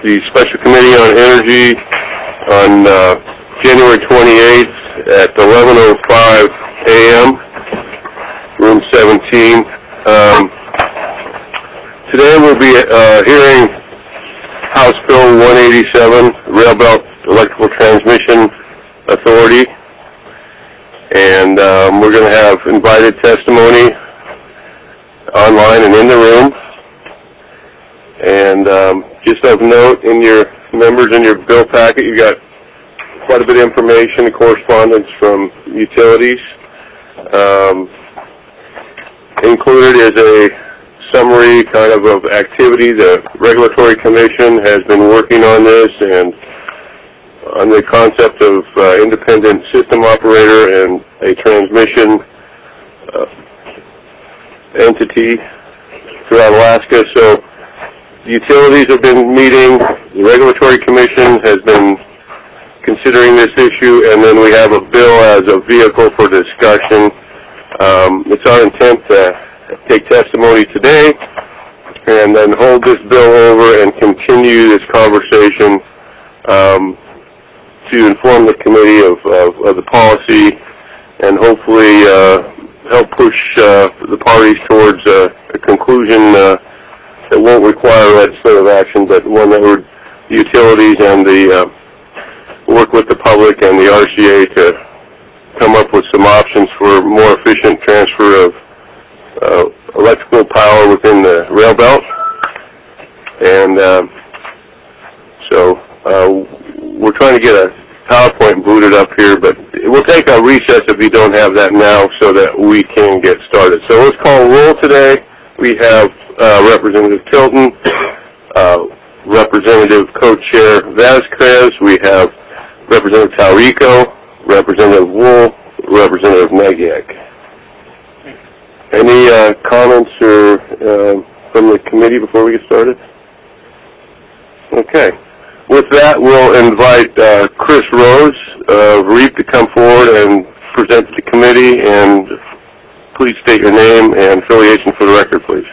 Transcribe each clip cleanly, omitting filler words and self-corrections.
the Special Committee on Energy on January 28th at 11:05 a.m., room 17. Today we'll be hearing House Bill 187, Rail Belt Electrical Transmission Authority, and we're going to have invited testimony online and in the room. And just of note, in your members in your bill packet, you got quite a bit of information and correspondence from utilities. Included is a summary kind of activity. The Regulatory Commission has been working on this and on the concept of independent system operator and a transmission entity throughout Alaska. So utilities have been meeting, the Regulatory Commission has been considering this issue, and then we have a bill as a vehicle for discussion. It's our intent to take testimony today and then hold this bill over and continue this conversation to inform the committee of the policy and hopefully help push the parties towards a conclusion that won't require legislative action, but one that would the utilities and the work with the public and the RCA to come up with some options for more efficient transfer of electrical power within the rail belt. And so we're trying to get a PowerPoint booted up here, but we'll take a recess if you don't have that now so that we can get started. So let's call roll today. We have Representative Tilton, Representative Co-Chair Vasquez, we have Representative Taurico, Representative Wool, Representative Nagyak. Any comments or from the committee before we get started? Okay. With that, we'll invite Chris Rose of REAP to come forward and present to the committee, and please state your name and affiliation for the record, please.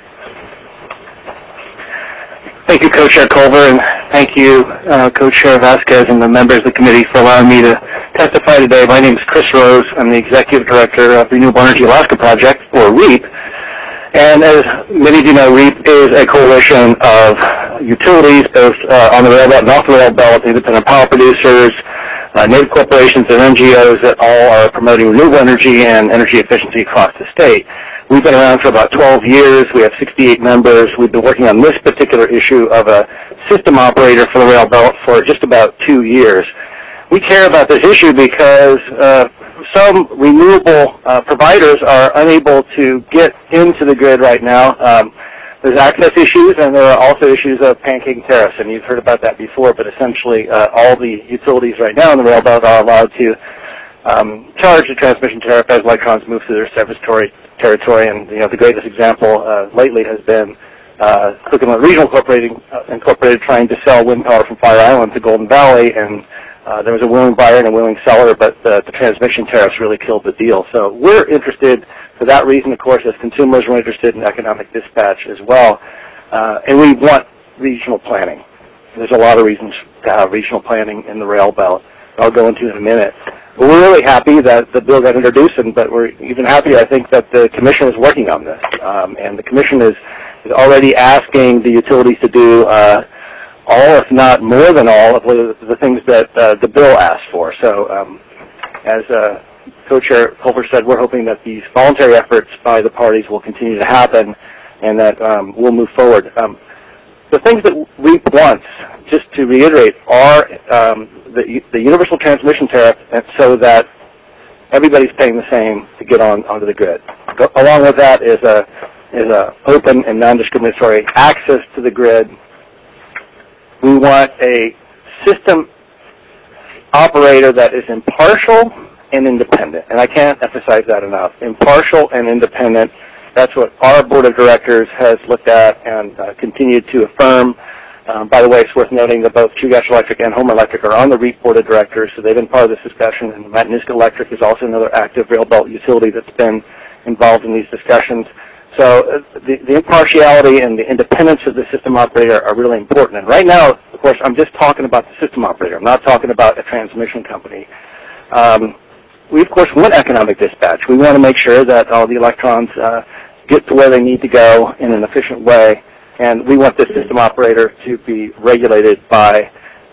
Thank you, Co-Chair Culver, and thank you, Co-Chair Vasquez and the members of the committee for allowing me to testify today. My name is Chris Rose. I'm the Executive Director of Renewable Energy Alaska Project, or REAP. And as many of you know, REAP is a coalition of utilities, both on the rail belt and off the rail belt, independent power producers, native corporations, and NGOs that all are promoting renewable energy and energy efficiency across the state. We've been around for about 12 years. We have 68 members. We've been working on this particular issue of a system operator for the rail belt for just about 2 years. We care about this issue because some renewable providers are unable to get into the grid right now. There's access issues, and there are also issues of pancaking tariffs, and you've heard about that before, but essentially all the utilities right now in the rail belt are allowed to charge the transmission tariff as electrons move through their service territory, and the greatest example lately has been Coconut Regional Incorporated trying to sell wind power from Fire Island to Golden Valley, and there was a willing buyer and a willing seller, but the transmission tariffs really killed the deal. So we're interested, for that reason, of course, as consumers, we're interested in economic dispatch as well, and we want regional planning. There's a lot of reasons to have regional planning in the rail belt. I'll go into in a minute. But we're really happy that the bill got introduced, but we're even happier, I think, that the Commission is working on this. And the Commission is already asking the utilities to do all, if not more than all, of the things that the bill asked for. So as Co-Chair Culver said, we're hoping that these voluntary efforts by the parties will continue to happen and that we'll move forward. The things that REAP wants, just to reiterate, are the universal transmission tariff, so that everybody's paying the same to get onto the grid. Along with that is a open and non-discriminatory access to the grid. We want a system operator that is impartial and independent, and I can't emphasize that enough. Impartial and independent. That's what our board of directors has looked at and continued to affirm. By the way, it's worth noting that both True Gas Electric and Homer Electric are on the REAP board of directors, so they've been part of this discussion. And Matanuska Electric is also another active rail belt utility that's been involved in these discussions. So the impartiality and the independence of the system operator are really important. And right now, course, I'm just talking about the system operator. I'm not talking about a transmission company. We, of course, want economic dispatch. We want to make sure that all the electrons get to where they need to go in an efficient way, and we want the system operator to be regulated by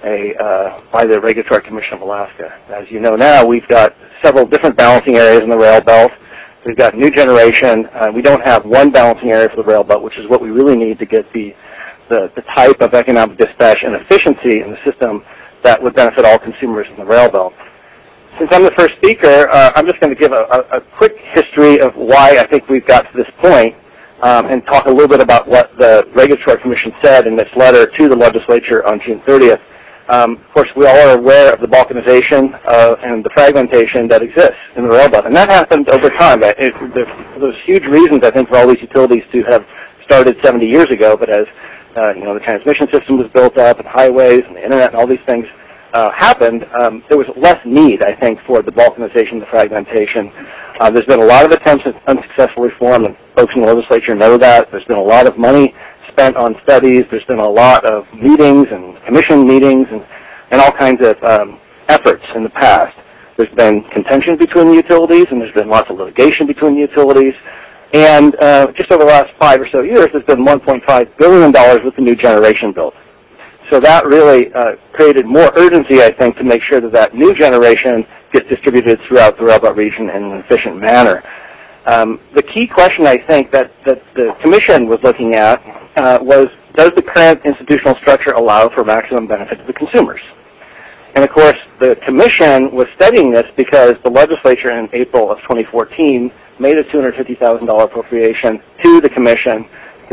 the Regulatory Commission of Alaska. As you know now, we've got several different balancing areas in the rail belt. We've got new generation. We don't have one balancing area for the rail belt, which is what we really need to get the type of economic dispatch and efficiency in the system that would benefit all consumers in the rail belt. Since I'm the first speaker, I'm just going to give a quick history of why I think we've got to this point, and talk a little bit about what the Regulatory Commission said in this letter to the legislature on June 30th. Of course, we all are aware of the balkanization and the fragmentation that exists in the rail belt, and that happened over time. There's huge reasons, I think, for all these utilities to have started 70 years ago, but as the transmission system was built up, and highways, and the internet, and all these things happened, there was less need, I think, for the balkanization, the fragmentation. There's been a lot of attempts at unsuccessful reform, and folks in the legislature know that. There's been a lot of money spent on studies. There's been a lot of meetings and commission meetings and all kinds of efforts in the past. There's been contention between the utilities, and there's been lots of litigation between the utilities. And just over the last 5 or so years, there's been $1.5 billion with the new generation built. So that really created more urgency, I think, to make sure that that new generation gets distributed throughout the rail belt region in an efficient manner. The key question, I think, that the Commission was looking at was, does the current institutional structure allow for maximum benefit to the consumers? And, of course, the Commission was studying this because the legislature in April of 2014 made a $250,000 appropriation to the Commission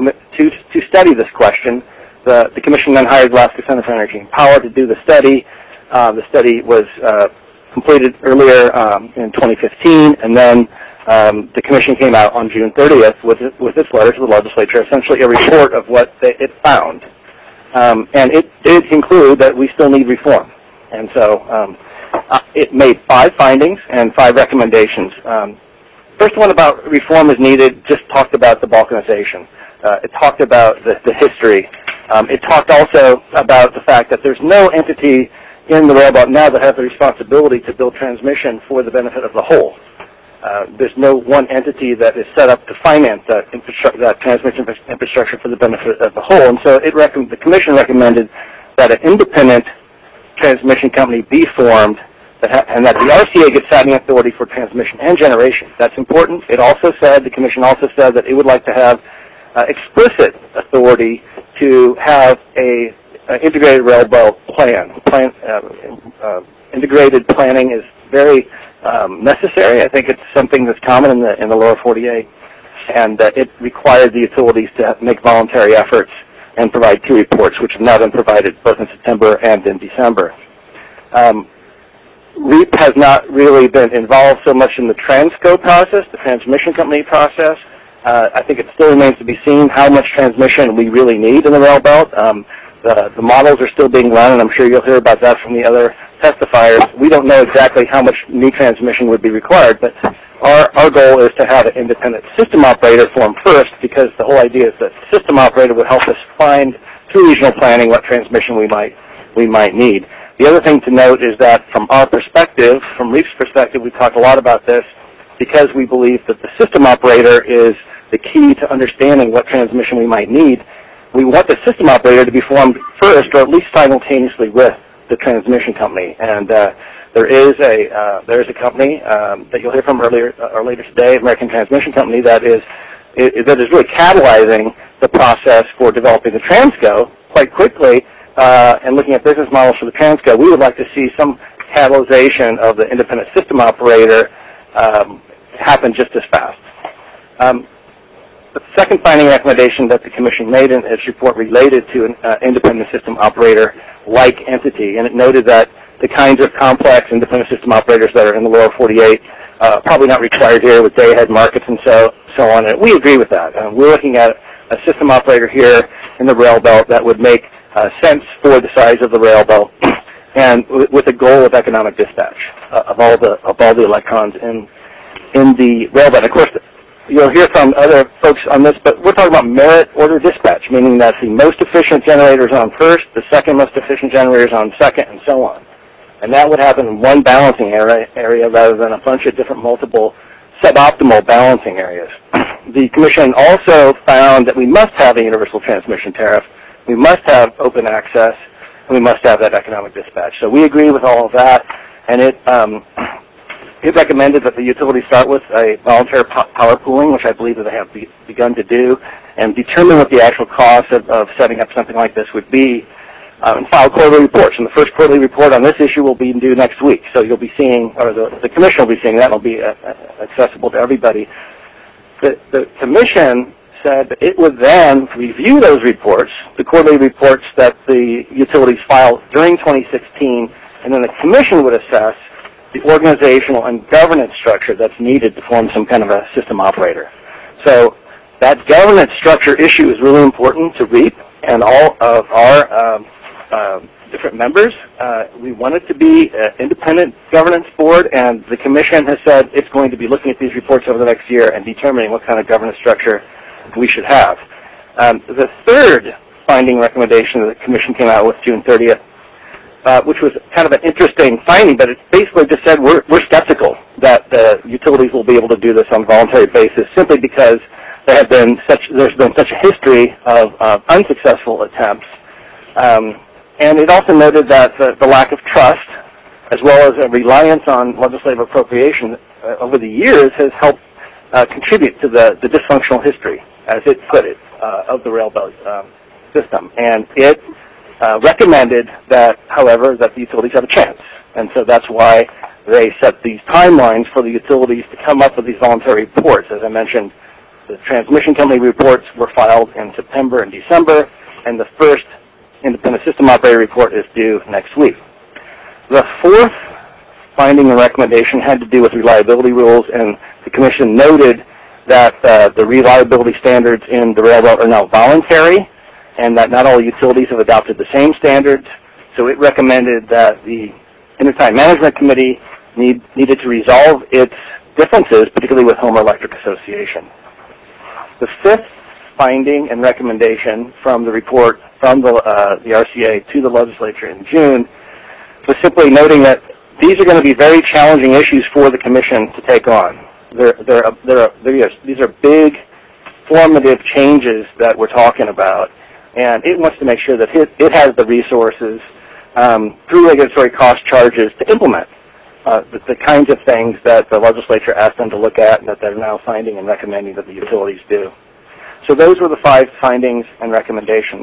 to study this question. The Commission then hired Alaska Center for Energy and Power to do the study. The study was completed earlier in 2015, and then the Commission came out on June 30th with its letter to the legislature, essentially a report of what it found. And it did conclude that we still need reform. And so it made 5 findings and 5 recommendations. First one about reform is needed just talked about the balkanization. It talked about the history. It talked also about the fact that there's no entity in the rail belt now that has the responsibility to build transmission for the benefit of the whole. There's no one entity that is set up to finance that transmission infrastructure for the benefit of the whole. And so the Commission recommended that an independent transmission company be formed, and that the RCA gets siting authority for transmission and generation. That's important. The Commission also said that it would like to have explicit authority to have a integrated rail belt plan. Integrated planning is very necessary. I think it's something that's common in the lower 48, and that it required the utilities to make voluntary efforts and provide 2 reports, which have now been provided both in September and in December. REAP has not really been involved so much in the Transco process, the transmission company process. I think it still remains to be seen how much transmission we really need in the rail belt. The models are still being run, and I'm sure you'll hear about that from the other testifiers. We don't know exactly how much new transmission would be required, but our goal is to have an independent system operator formed first, because the whole idea is that the system operator would help us find, through regional planning, what transmission we might need. The other thing to note is that from our perspective, from REAP's perspective, we talk a lot about this because we believe that the system operator is the key to understanding what transmission we might need. We want the system operator to be formed first, or at least simultaneously with the transmission company. And there is a company that you'll hear from later today, American Transmission Company, that is really catalyzing the process for developing the Transco quite quickly. And looking at business models for the Transco, we would like to see some catalyzation of the independent system operator happen just as fast. The second finding recommendation that the Commission made in its report related to an independent system operator-like entity, and it noted that the kinds of complex independent system operators that are in the lower 48 probably not required here with day-ahead markets and so on. And we agree with that. We're looking at a system operator here in the rail belt that would make sense for the size of the rail belt, and with a goal of economic dispatch of all the electrons in the rail belt. Of course, you'll hear from other folks on this, but we're talking about merit order dispatch, meaning that the most efficient generator is on first, the second most efficient generator is on second, and so on. And that would happen in one balancing area rather than a bunch of different multiple suboptimal balancing areas. The Commission also found that we must have a universal transmission tariff, we must have open access, and we must have that economic dispatch. So we agree with all of that, and it recommended that the utilities start with a voluntary power pooling, which I believe that they have begun to do, and determine what the actual cost of setting up something like this would be, and file quarterly reports. And the first quarterly report on this issue will be due next week. So you'll be seeing, or the Commission will be seeing that. It'll be accessible to everybody. The Commission said that it would then review those reports, the quarterly reports that the utilities filed during 2016, and then the Commission would assess the organizational and governance structure that's needed to form some kind of a system operator. So that governance structure issue is really important to REAP and all of our different members. We want it to be an independent governance board, and the Commission has said it's going to be looking at these reports over the next year and determining what kind of governance structure we should have. The third finding recommendation that the Commission came out with June 30th, which was kind of an interesting finding, but it basically just said we're skeptical that the utilities will be able to do this on a voluntary basis simply because there's been such a history of unsuccessful attempts. And it also noted that the lack of trust, as well as a reliance on legislative appropriation over the years, has helped contribute to the dysfunctional history, as it put it, of the railroad system. And it recommended that, however, that the utilities have a chance. And so that's why they set these timelines for the utilities to come up with these voluntary reports. As I mentioned, the transmission company reports were filed in September and December, and the first independent system operator report is due next week. The fourth finding and recommendation had to do with reliability rules, and the Commission noted that the reliability standards in the railroad are now voluntary, and that not all utilities have adopted the same standards. So it recommended that the Intertime Management Committee needed to resolve its differences, particularly with Homer Electric Association. The fifth finding and recommendation from the report from the RCA to the legislature in June was simply noting that these are going to be very challenging issues for the Commission to take on. These are big, formative changes that we're talking about, and it wants to make sure that it has the resources through regulatory cost charges to implement the kinds of things that the legislature asked them to look at and that they're now finding and recommending that the utilities do. So those were the 5 findings and recommendations.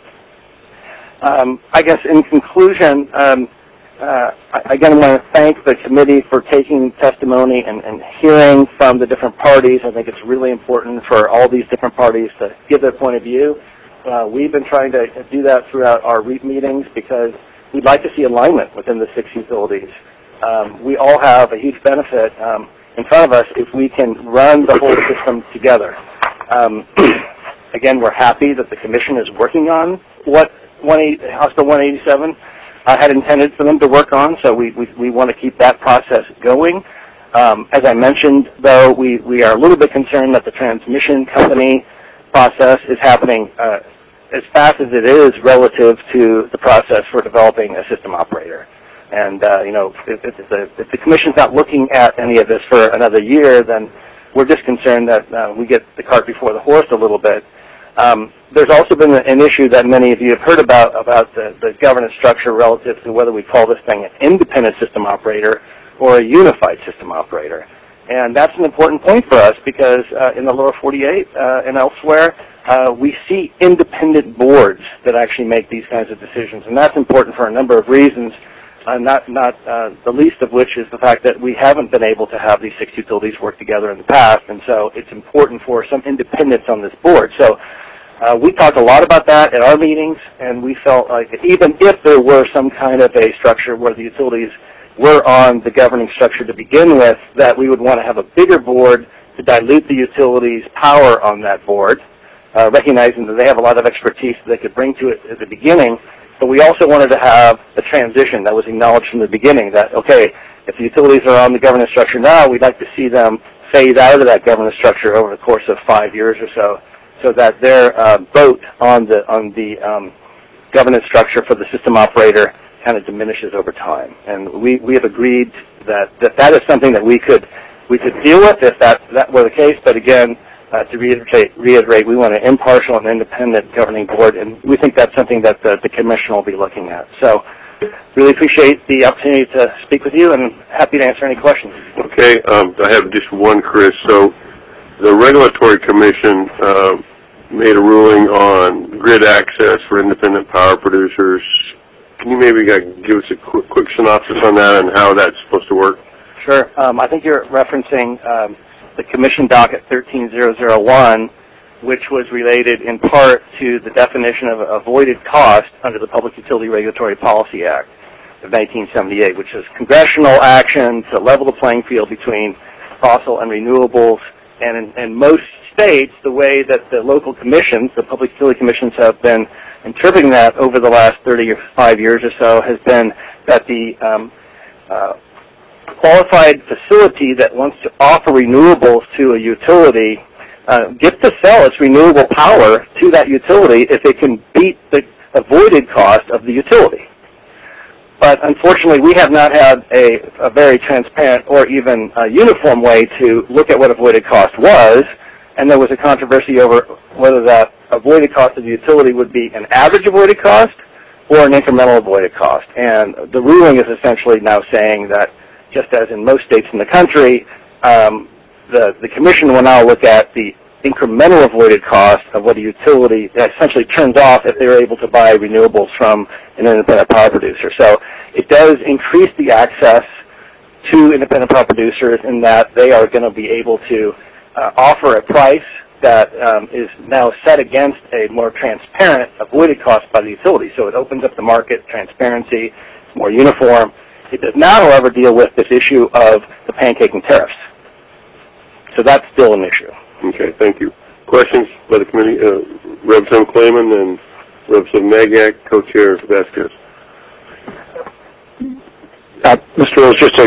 I guess in conclusion, again, I want to thank the committee for taking testimony and hearing from the different parties. I think it's really important for all these different parties to give their point of view. We've been trying to do that throughout our REAP meetings because we'd like to see alignment within the 6 utilities. We all have a huge benefit in front of us if we can run the whole system together. Again, we're happy that the Commission is working on what House Bill 187 had intended for them to work on, so we want to keep that process going. As I mentioned, though, we are a little bit concerned that the transmission company process is happening as fast as it is relative to the process for developing a system operator. And, if the Commission's not looking at any of this for another year, then we're just concerned that we get the cart before the horse a little bit. There's also been an issue that many of you have heard about the governance structure relative to whether we call this thing an independent system operator or a unified system operator. And that's an important point for us because in the lower 48 and elsewhere, we see independent boards that actually make these kinds of decisions. And that's important for a number of reasons, not the least of which is the fact that we haven't been able to have these 6 utilities work together in the past. And so it's important for some independence on this board. So we talked a lot about that at our meetings, and we felt like even if there were some kind of a structure where the utilities were on the governing structure to begin with, that we would want to have a bigger board to dilute the utilities' power on that board, recognizing that they have a lot of expertise that they could bring to it at the beginning. But we also wanted to have a transition that was acknowledged from the beginning that, okay, if the utilities are on the governance structure now, we'd like to see them phase out of that governance structure over the course of 5 years or so that their vote on the governance structure for the system operator kind of diminishes over time. And we have agreed that is something that we could deal with if that were the case. But again, to reiterate, we want an impartial and independent governing board, and we think that's something that the commission will be looking at. So really appreciate the opportunity to speak with you, and happy to answer any questions. Okay, I have just one, Chris. So the Regulatory Commission made a ruling on grid access for independent power producers. Can you maybe give us a quick synopsis on that and how that's supposed to work? Sure. I think you're referencing the Commission docket 13001, which was related in part to the definition of avoided cost under the Public Utility Regulatory Policy Act of 1978, which is congressional action to level the playing field between fossil and renewables. And in most states, the way that the local commissions, the public utility commissions, have been interpreting that over the last 35 years or so has been that the qualified facility that wants to offer renewables to a utility gets to sell its renewable power to that utility if it can beat the avoided cost of the utility. But unfortunately, we have not had a very transparent or even a uniform way to look at what avoided cost was, and there was a controversy over whether that avoided cost of the utility would be an average avoided cost or an incremental avoided cost. And the ruling is essentially now saying that, just as in most states in the country, the Commission will now look at the incremental avoided cost of what a utility essentially turns off if they're able to buy renewables from an independent power producer. So it does increase the access to independent power producers in that they are going to be able to offer a price that is now set against a more transparent avoided cost by the utility. So it opens up the market, transparency, it's more uniform. It does not, however, deal with this issue of the pancaking tariffs. So that's still an issue. Okay, thank you. Questions by the committee? Representative Clayman and Representative Magak, Co-Chair Vasquez. Mr. Rose, just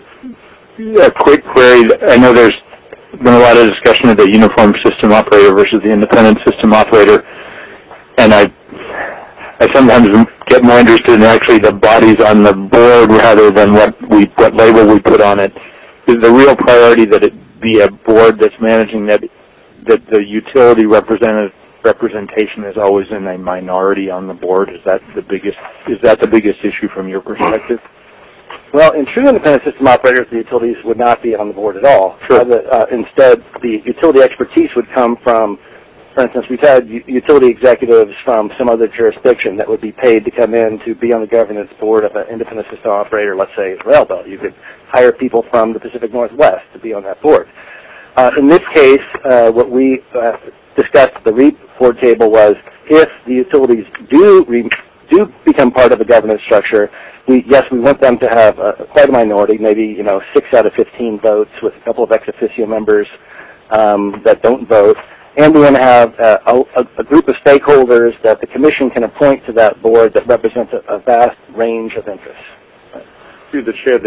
a quick query. I know there's been a lot of discussion of the uniform system operator versus the independent system operator, and I sometimes get more interested in actually the bodies on the board rather than what label we put on it. Is the real priority that it be a board that's managing that the utility representation is always in a minority on the board? Is that the biggest issue from your perspective? Well, in true independent system operators, the utilities would not be on the board at all. Sure. Instead, the utility expertise would come from, for instance, we've had utility executives from some other jurisdiction that would be paid to come in to be on the governance board of an independent system operator, let's say Railbelt. You could hire people from the Pacific Northwest to be on that board. In this case, what we discussed at the REAP board table was if the utilities do become part of the governance structure, we want them to have quite a minority, maybe 6 out of 15 votes with a couple of ex officio members that don't vote. And we want to have a group of stakeholders that the Commission can appoint to that board that represents a vast range of interests. Through the chair,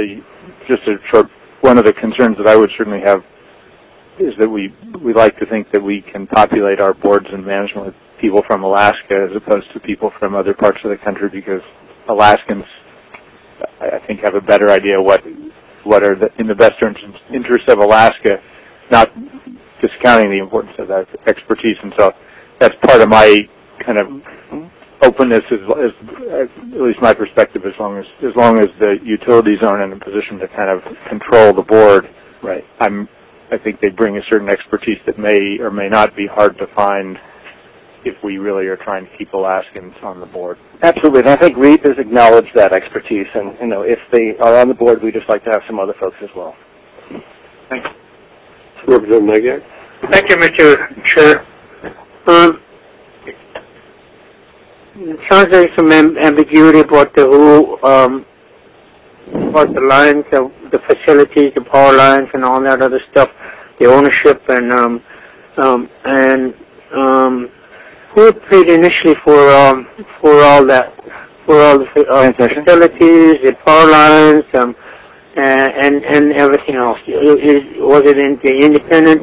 one of the concerns that I would certainly have is that we like to think that we can populate our boards and management with people from Alaska as opposed to people from other parts of the country, because Alaskans, I think, have a better idea what are in the best interest of Alaska, not discounting the importance of that expertise. And so that's part of my kind of openness, is at least my perspective, as long as the utilities aren't in a position to kind of control the board. Right. I think they bring a certain expertise that may or may not be hard to find if we really are trying to keep Alaskans on the board. Absolutely, and I think REAP has acknowledged that expertise, and if they are on the board, we just like to have some other folks as well. Thanks. Representative Magak. Thank you, Mr. Chair. It sounds like some ambiguity about about the lines, the facilities, the power lines, and all that other stuff, the ownership, and who paid initially for all that, for all the facilities, the power lines, and everything else? Was it in the independent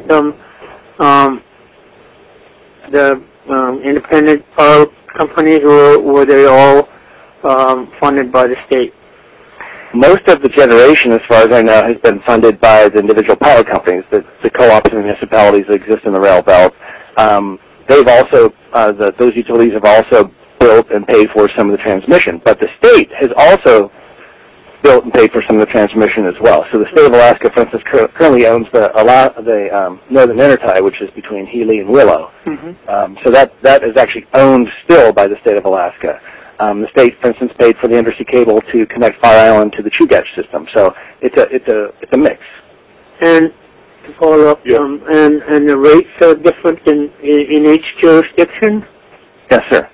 independent power companies, or were they all funded by the state? Most of the generation, as far as I know, has been funded by the individual power companies, the co-ops and municipalities that exist in the rail belt. They've also, those utilities have also built and paid for some of the transmission, but the state has also built and paid for some of the transmission as well. So the state of Alaska, for instance, currently owns the Northern Intertie, which is between Healy and Willow. So that is actually owned still by the state of Alaska. The state, for instance, paid for the undersea cable to connect Fire Island to the Chugach system. So it's a mix. And to follow up, and the rates are different in each jurisdiction? Yes, sir.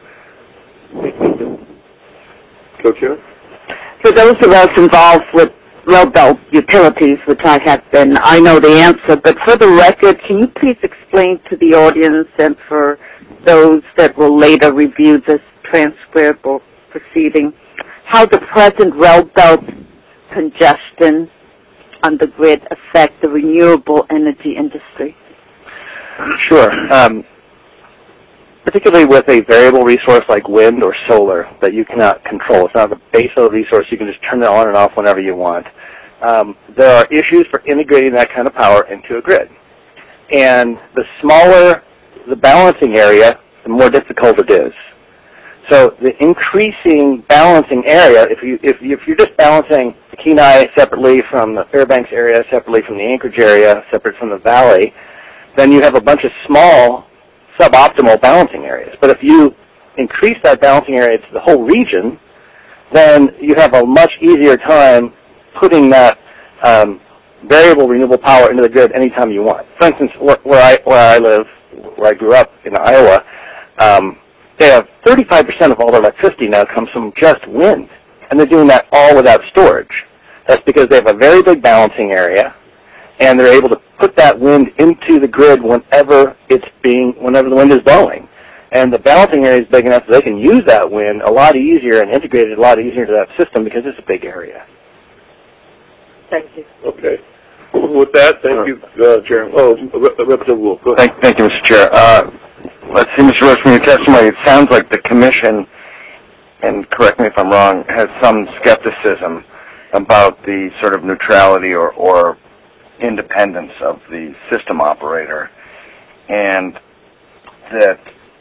Co-Chair? For those of us involved with rail belt utilities, which I have been, I know the answer, but for the record, can you please explain to the audience and for those that will later review this transcript or proceeding, how the present rail belt congestion on the grid affect the renewable energy industry? Sure. Particularly with a variable resource like wind or solar that you cannot control. It's not a baseload resource. You can just turn it on and off whenever you want. There are issues for integrating that kind of power into a grid. And the smaller the balancing area, the more difficult it is. So the increasing balancing area, if you're just balancing the Kenai separately from the Fairbanks area, separately from the Anchorage area, separate from the valley, then you have a bunch of small suboptimal balancing areas. But if you increase that balancing area to the whole region, then you have a much easier time putting that variable renewable power into the grid anytime you want. For instance, where I live, where I grew up in Iowa, they have 35% of all their electricity now comes from just wind, and they're doing that all without storage. That's because they have a very big balancing area, and they're able to put that wind into the grid whenever the wind is blowing. And the balancing area is big enough that they can use that wind a lot easier and integrate it a lot easier into that system because it's a big area. Thank you. Okay. With that, thank you, Chairman. Oh, Representative Wolf, go ahead. Thank you, Mr. Chair. Let's see, Mr. Rose, from your testimony, it sounds like the Commission, and correct me if I'm wrong, has some skepticism about the sort of neutrality or independence of the system operator, and that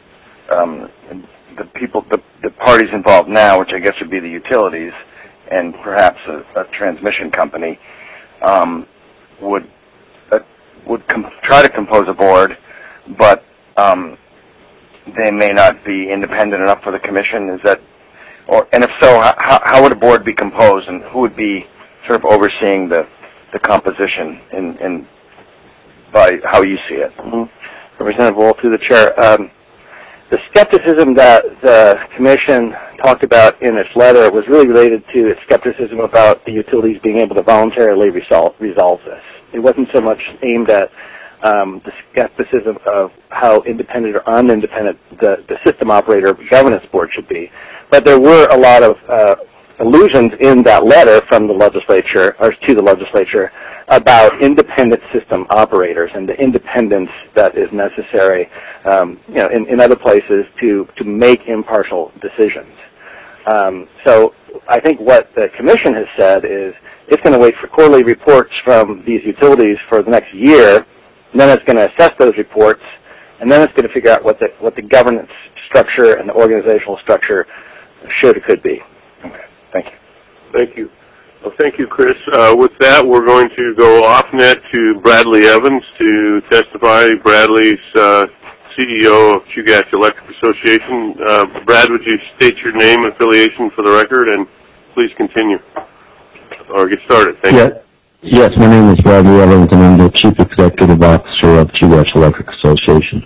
the parties involved now, which I guess would be the utilities and perhaps a transmission company, would try to compose a board, but they may not be independent enough for the Commission. Is that, and if so, how would a board be composed, and who would be sort of overseeing the composition in by how you see it? Representative Wolf, through the chair. The skepticism that the Commission talked about in its letter was really related to its skepticism about the utilities being able to voluntarily resolve this. It wasn't so much aimed at the skepticism of how independent or unindependent the system operator governance board should be. But there were a lot of allusions in that letter from the legislature, or to the legislature, about independent system operators and the independence that is necessary, in other places to make impartial decisions. So I think what the Commission has said is it's going to wait for quarterly reports from these utilities for the next year, and then it's going to assess those reports, and then it's going to figure out what the governance structure and the organizational structure should or could be. Okay. Thank you. Thank you. Well, thank you, Chris. With that, we're going to go off-net to Bradley Evans to testify. Bradley's CEO of Chugach Electric Association. Brad, would you state your name and affiliation for the record, and please continue, or get started. Thank you. Yes, my name is Bradley Evans, and I'm the Chief Executive Officer of Chugach Electric Association.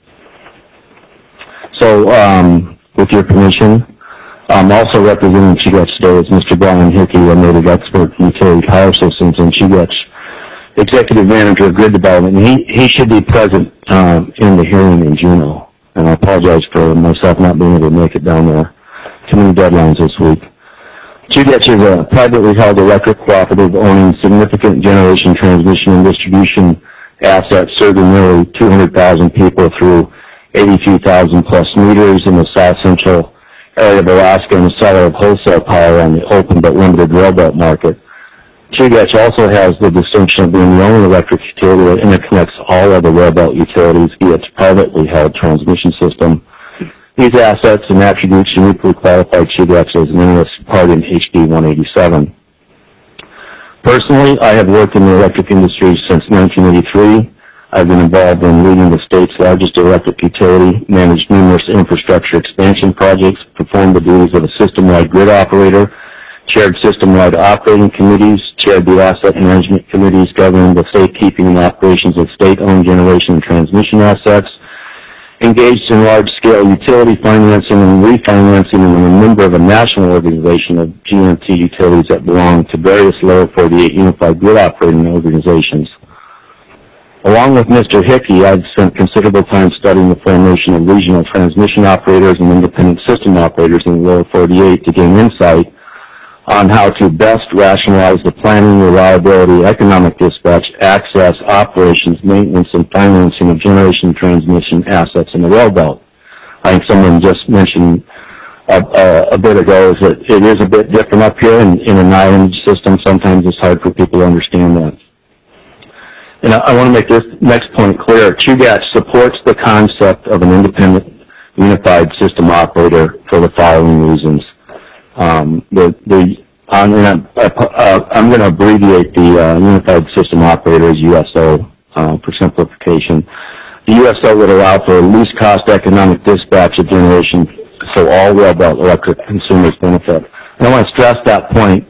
So, with your permission, I'm also representing Chugach today is Mr. Brian Hickey, a native expert in utility power systems and Chugach Executive Manager of Grid Development. He should be present in the hearing in Juneau, and I apologize for myself not being able to make it down there. Too many deadlines this week. Chugach is a privately held electric cooperative owning significant generation, transmission, and distribution assets serving nearly 200,000 people through 82,000 plus meters in the south central area of Alaska and a seller of wholesale power on the open but limited railbelt market. Chugach also has the distinction of being the only electric utility that interconnects all other railbelt utilities via its privately held transmission system. These assets and attributes uniquely qualify Chugach as an interested party in HB 187. Personally, I have worked in the electric industry since 1983. I've been involved in leading the state's largest electric utility, managed numerous infrastructure expansion projects, performed the duties of a system-wide grid operator, chaired system-wide operating committees, chaired the asset management committees governing the safekeeping and operations of state-owned generation and transmission assets, engaged in large-scale utility financing and refinancing, and a member of a national organization of GMT utilities that belong to various lower 48 unified grid operating organizations. Along with Mr. Hickey, I've spent considerable time studying the formation of regional transmission operators and independent system operators in the lower 48 to gain insight on how to best rationalize the planning, reliability, economic dispatch, access, operations, maintenance, and financing of generation and transmission assets in the rail belt. I think someone just mentioned a bit ago is that it is a bit different up here in an island system. Sometimes it's hard for people to understand that. And I want to make this next point clear. Chugach supports the concept of an independent unified system operator for the following reasons. I'm going to abbreviate the Unified System Operator as USO for simplification. The USO would allow for least cost economic dispatch of generation so all railbelt electric consumers benefit. And I want to stress that point.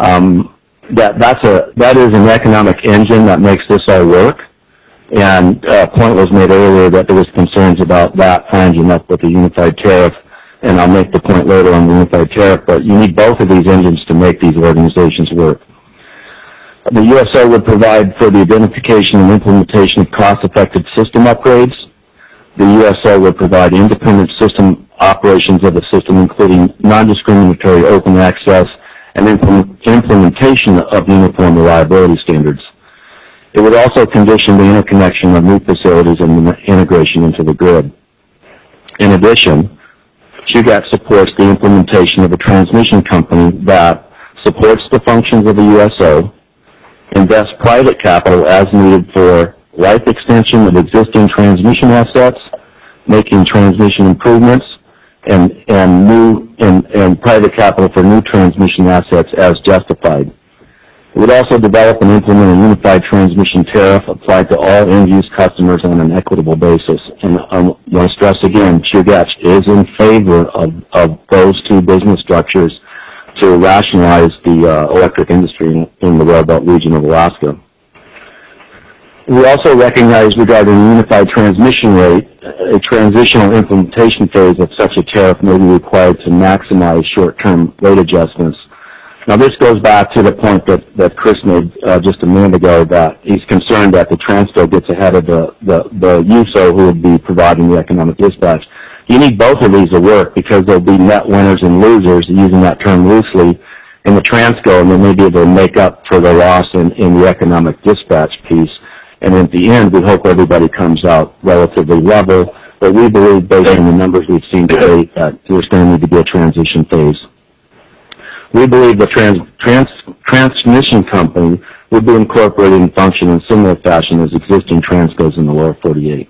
That is an economic engine that makes this all work. And a point was made earlier that there was concerns about that flanging up with the unified tariff. And I'll make the point later on the unified tariff, but you need both of these engines to make these organizations work. The USO would provide for the identification and implementation of cost-effective system upgrades. The USO would provide independent system operations of the system, including non-discriminatory open access and implementation of uniform reliability standards. It would also condition the interconnection of new facilities and integration into the grid. In addition, Chugach supports the implementation of a transmission company that supports the functions of the USO, invests private capital as needed for life extension of existing transmission assets, making transmission improvements, and private capital for new transmission assets as justified. It would also develop and implement a unified transmission tariff applied to all end-use customers on an equitable basis. And I want to stress again, Chugach is in favor of those two business structures to rationalize the electric industry in the railbelt region of Alaska. We also recognize regarding the unified transmission rate, a transitional implementation phase of such a tariff may be required to maximize short-term rate adjustments. Now, this goes back to the point that Chris made just a minute ago, that he's concerned that the Transco gets ahead of the USO who would be providing the economic dispatch. You need both of these to work because there'll be net winners and losers, using that term loosely, in the Transco, and they may be able to make up for the loss in the economic dispatch piece. And at the end, we hope everybody comes out relatively level, but we believe, based on the numbers we've seen today, that there's going to need to be a transition phase. We believe the transmission company would be incorporated and function in similar fashion as existing Transcos in the lower 48.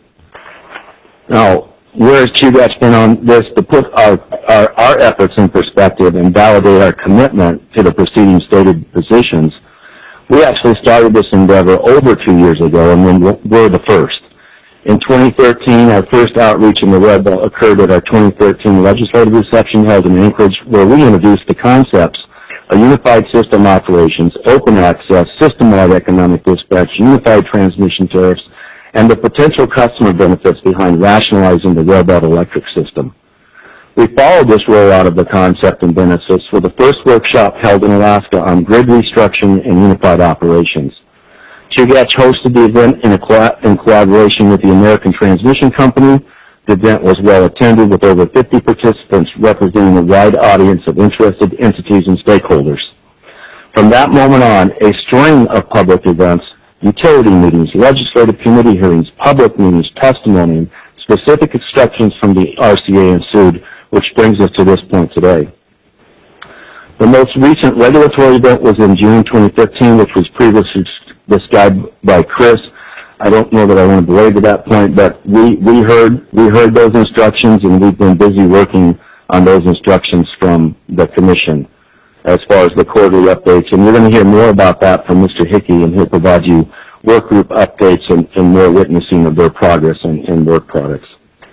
Now, where has Chugach been on this? To put our efforts in perspective and validate our commitment to the preceding stated positions, we actually started this endeavor over 2 years ago, and then we're the first. In 2013, our first outreach in the Red Belt occurred at our 2013 legislative reception held in Anchorage, where we introduced the concepts of unified system operations, open access, system-wide economic dispatch, unified transmission tariffs, and the potential customer benefits behind rationalizing the Red Belt electric system. We followed this rollout of the concept and benefits with the first workshop held in Alaska on grid restructuring and unified operations. Chugach hosted the event in collaboration with the American Transmission Company, event was well attended with over 50 participants representing a wide audience of interested entities and stakeholders. From that moment on, a string of public events, utility meetings, legislative committee hearings, public meetings, testimony, and specific instructions from the RCA ensued, which brings us to this point today. The most recent regulatory event was in June 2015, which was previously described by Chris. I don't know that I want to belabor that point, but we heard those instructions, and we've been busy working on those instructions from the Commission as far as the quarterly updates. And you're going to hear more about that from Mr. Hickey, and he'll provide you work group updates and more witnessing of their progress and work products.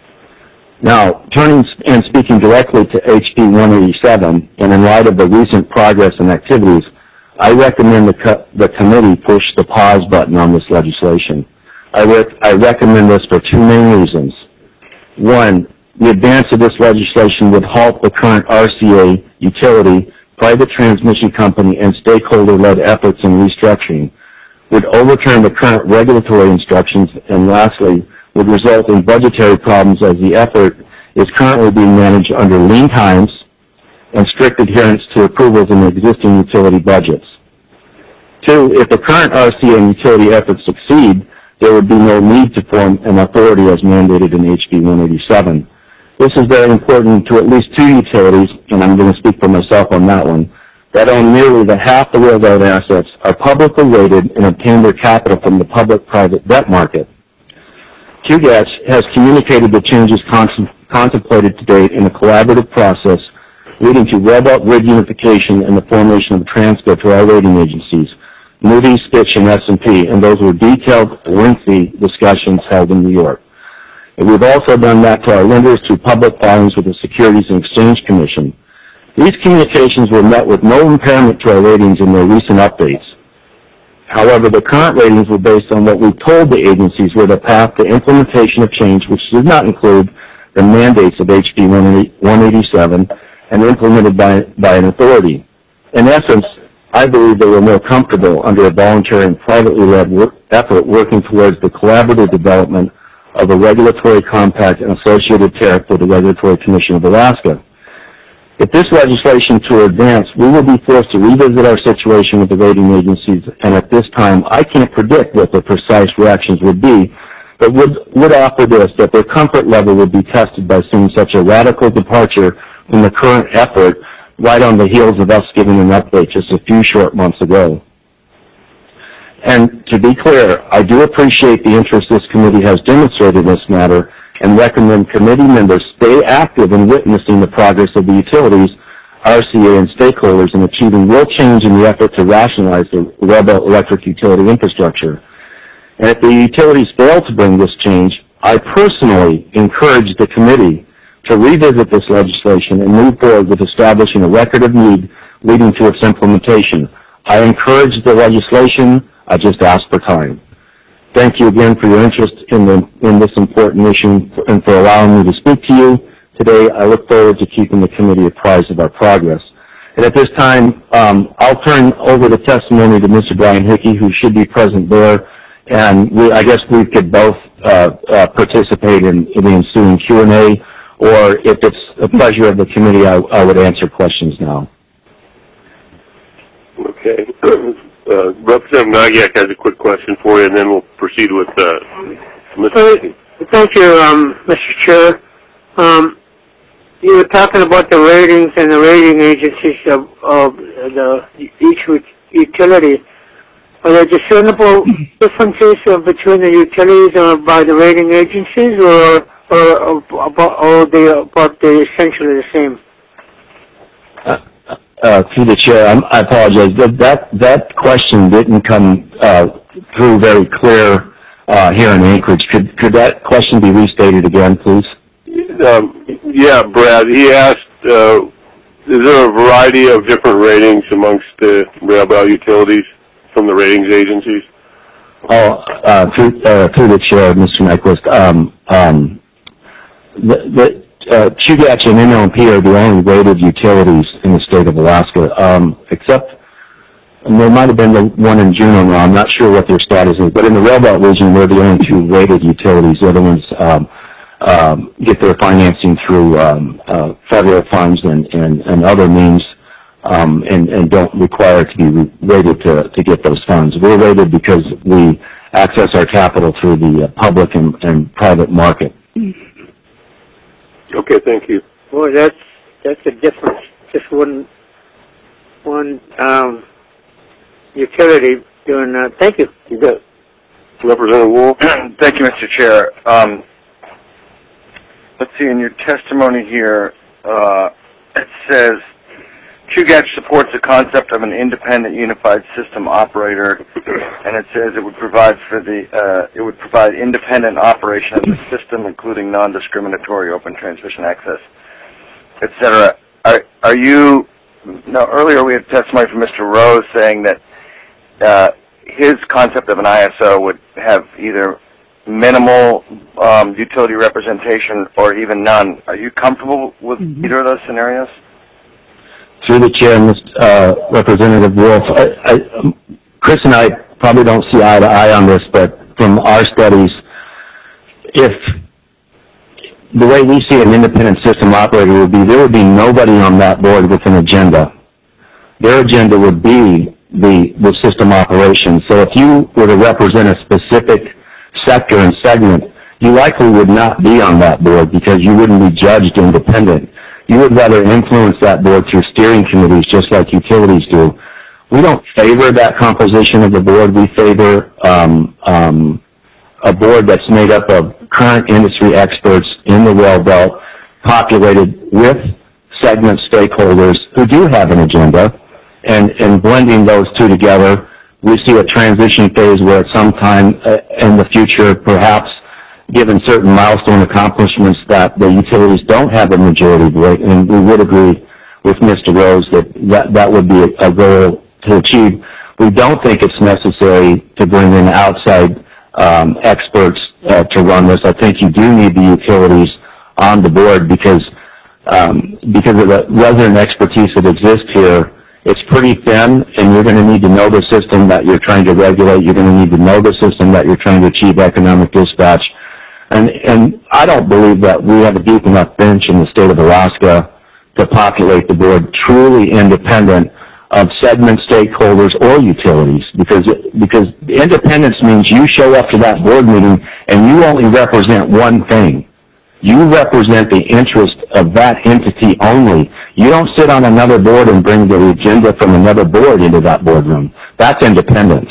Now, turning and speaking directly to HB 187, and in light of the recent progress and activities, I recommend the committee push the pause button on this legislation. I recommend this for two main reasons. One, the advance of this legislation would halt the current RCA, utility, private transmission company, and stakeholder-led efforts in restructuring, would overturn the current regulatory instructions, and lastly, would result in budgetary problems as the effort is currently being managed under lean times and strict adherence to approvals in existing utility budgets. Two, if the current RCA and utility efforts succeed, there would be no need to form an authority as mandated in HB 187. This is very important to at least two utilities, and I'm going to speak for myself on that one, that own nearly the half the railroad assets, are publicly rated, and obtain their capital from the public-private debt market. QGAS has communicated the changes contemplated to date in a collaborative process leading to railroad grid unification and the formation of a transco to our rating agencies, Moody's, Fitch, and S&P, and those were detailed, lengthy discussions held in New York. And we've also done that to our lenders through public filings with the Securities and Exchange Commission. These communications were met with no impairment to our ratings in their recent updates. However, the current ratings were based on what we told the agencies were the path to implementation of change, which did not include the mandates of HB 187 and implemented by an authority. In essence, I believe they were more comfortable under a voluntary and privately led effort working towards the collaborative development of a regulatory compact and associated tariff for the Regulatory Commission of Alaska. If this legislation to advance, we will be forced to revisit our situation with the rating agencies, and at this time, I can't predict what the precise reactions would be, but would offer this, that their comfort level would be tested by seeing such a radical departure from the current effort right on the heels of us giving an update just a few short months ago. And to be clear, I do appreciate the interest this committee has demonstrated in this matter and recommend committee members stay active in witnessing the progress of the utilities, RCA, and stakeholders in achieving real change in the effort to rationalize the railroad electric utility infrastructure. And if the utilities fail to bring this change, I personally encourage the committee to revisit this legislation and move forward with establishing a record of need leading to its implementation. I encourage the legislation. I just ask for time. Thank you again for your interest in this important issue and for allowing me to speak to you today. I look forward to keeping the committee apprised of our progress. And at this time, I'll turn over the testimony to Mr. Brian Hickey, who should be present there. And I guess we could both participate in the ensuing Q&A, or if it's a pleasure of the committee, I would answer questions now. Okay. Representative Nagiak has a quick question for you, and then we'll proceed with Mr. Thank you, Mr. Chair. You were talking about the ratings and the rating agencies of each utility. Are there discernible differences between the utilities by the rating agencies, or are they essentially the same? Through the chair, I apologize. That question didn't come through very clear here in Anchorage. Could that question be restated again, please? Yeah, Brad. He asked, is there a variety of different ratings amongst the railroad utilities from the ratings agencies? Through the chair, Mr. Nyquist, QGAS and NLP are the only rated utilities in the state of Alaska, except there might have been the one in Juneau. I'm not sure what their status is, but in the railroad region, we're the only two rated utilities. The other ones get their financing through federal funds and other means, and don't require to be rated to get those funds. We're rated because we access our capital through the public and private market. Okay, thank you. Boy, that's a difference. Just one utility doing that. Thank you. You bet. Representative Wolf. Thank you, Mr. Chair. Let's see, in your testimony here, it says, Chugach supports the concept of an independent unified system operator, and it says it would provide independent operation of the system, including non-discriminatory open transmission access, etc. Are you, now earlier we had testimony from Mr. Rose saying that his concept of an ISO would have either minimal utility representation or even none. Are you comfortable with either of those scenarios? Through the chair, Representative Wolf, Chris and I probably don't see eye to eye on this, but from our studies, if the way we see an independent system operator would be, there would be nobody on that board with an agenda. Their agenda would be the system operation. So if you were to represent a specific sector and segment, you likely would not be on that board because you wouldn't be judged independent. You would rather influence that board through steering committees just like utilities do. We don't favor that composition of the board. We favor a board that's made up of current industry experts in the rail belt, populated with segment stakeholders who do have an agenda, and blending those two together, we see a transition phase where at some time in the future, perhaps given certain milestone accomplishments, that the utilities don't have a majority vote, and we would agree with Mr. Rose that would be a goal to achieve. We don't think it's necessary to bring in outside experts to run this. I think you do need the utilities on the board because of the resident expertise that exists here. It's pretty thin, and you're going to need to know the system that you're trying to regulate. You're going to need to know the system that you're trying to achieve economic dispatch. And I don't believe that we have a deep enough bench in the state of Alaska to populate the board truly independent of segment stakeholders or utilities, because independence means you show up to that board meeting and you only represent one thing. You represent the interest of that entity only. You don't sit on another board and bring the agenda from another board into that boardroom. That's independence.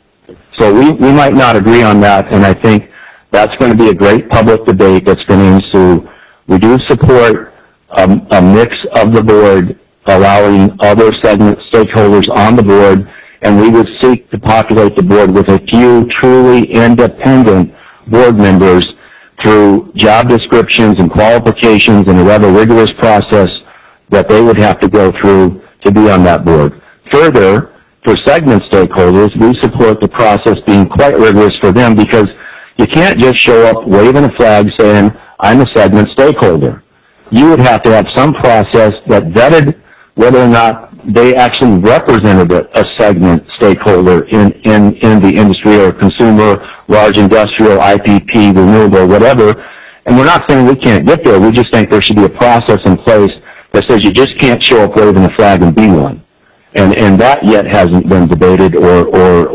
So we might not agree on that, and I think that's going to be a great public debate that's going to ensue. We do support a mix of the board, allowing other segment stakeholders on the board, and we would seek to populate the board with a few truly independent board members through job descriptions and qualifications and a rather rigorous process that they would have to go through to be on that board. Further, for segment stakeholders, we support the process being quite rigorous for them, because you can't just show up waving a flag saying, I'm a segment stakeholder. You would have to have some process that vetted whether or not they actually represented a segment stakeholder in the industry or consumer, large industrial, IPP, renewable, whatever. And we're not saying we can't get there. We just think there should be a process in place that says you just can't show up waving a flag and be one. And that yet hasn't been debated or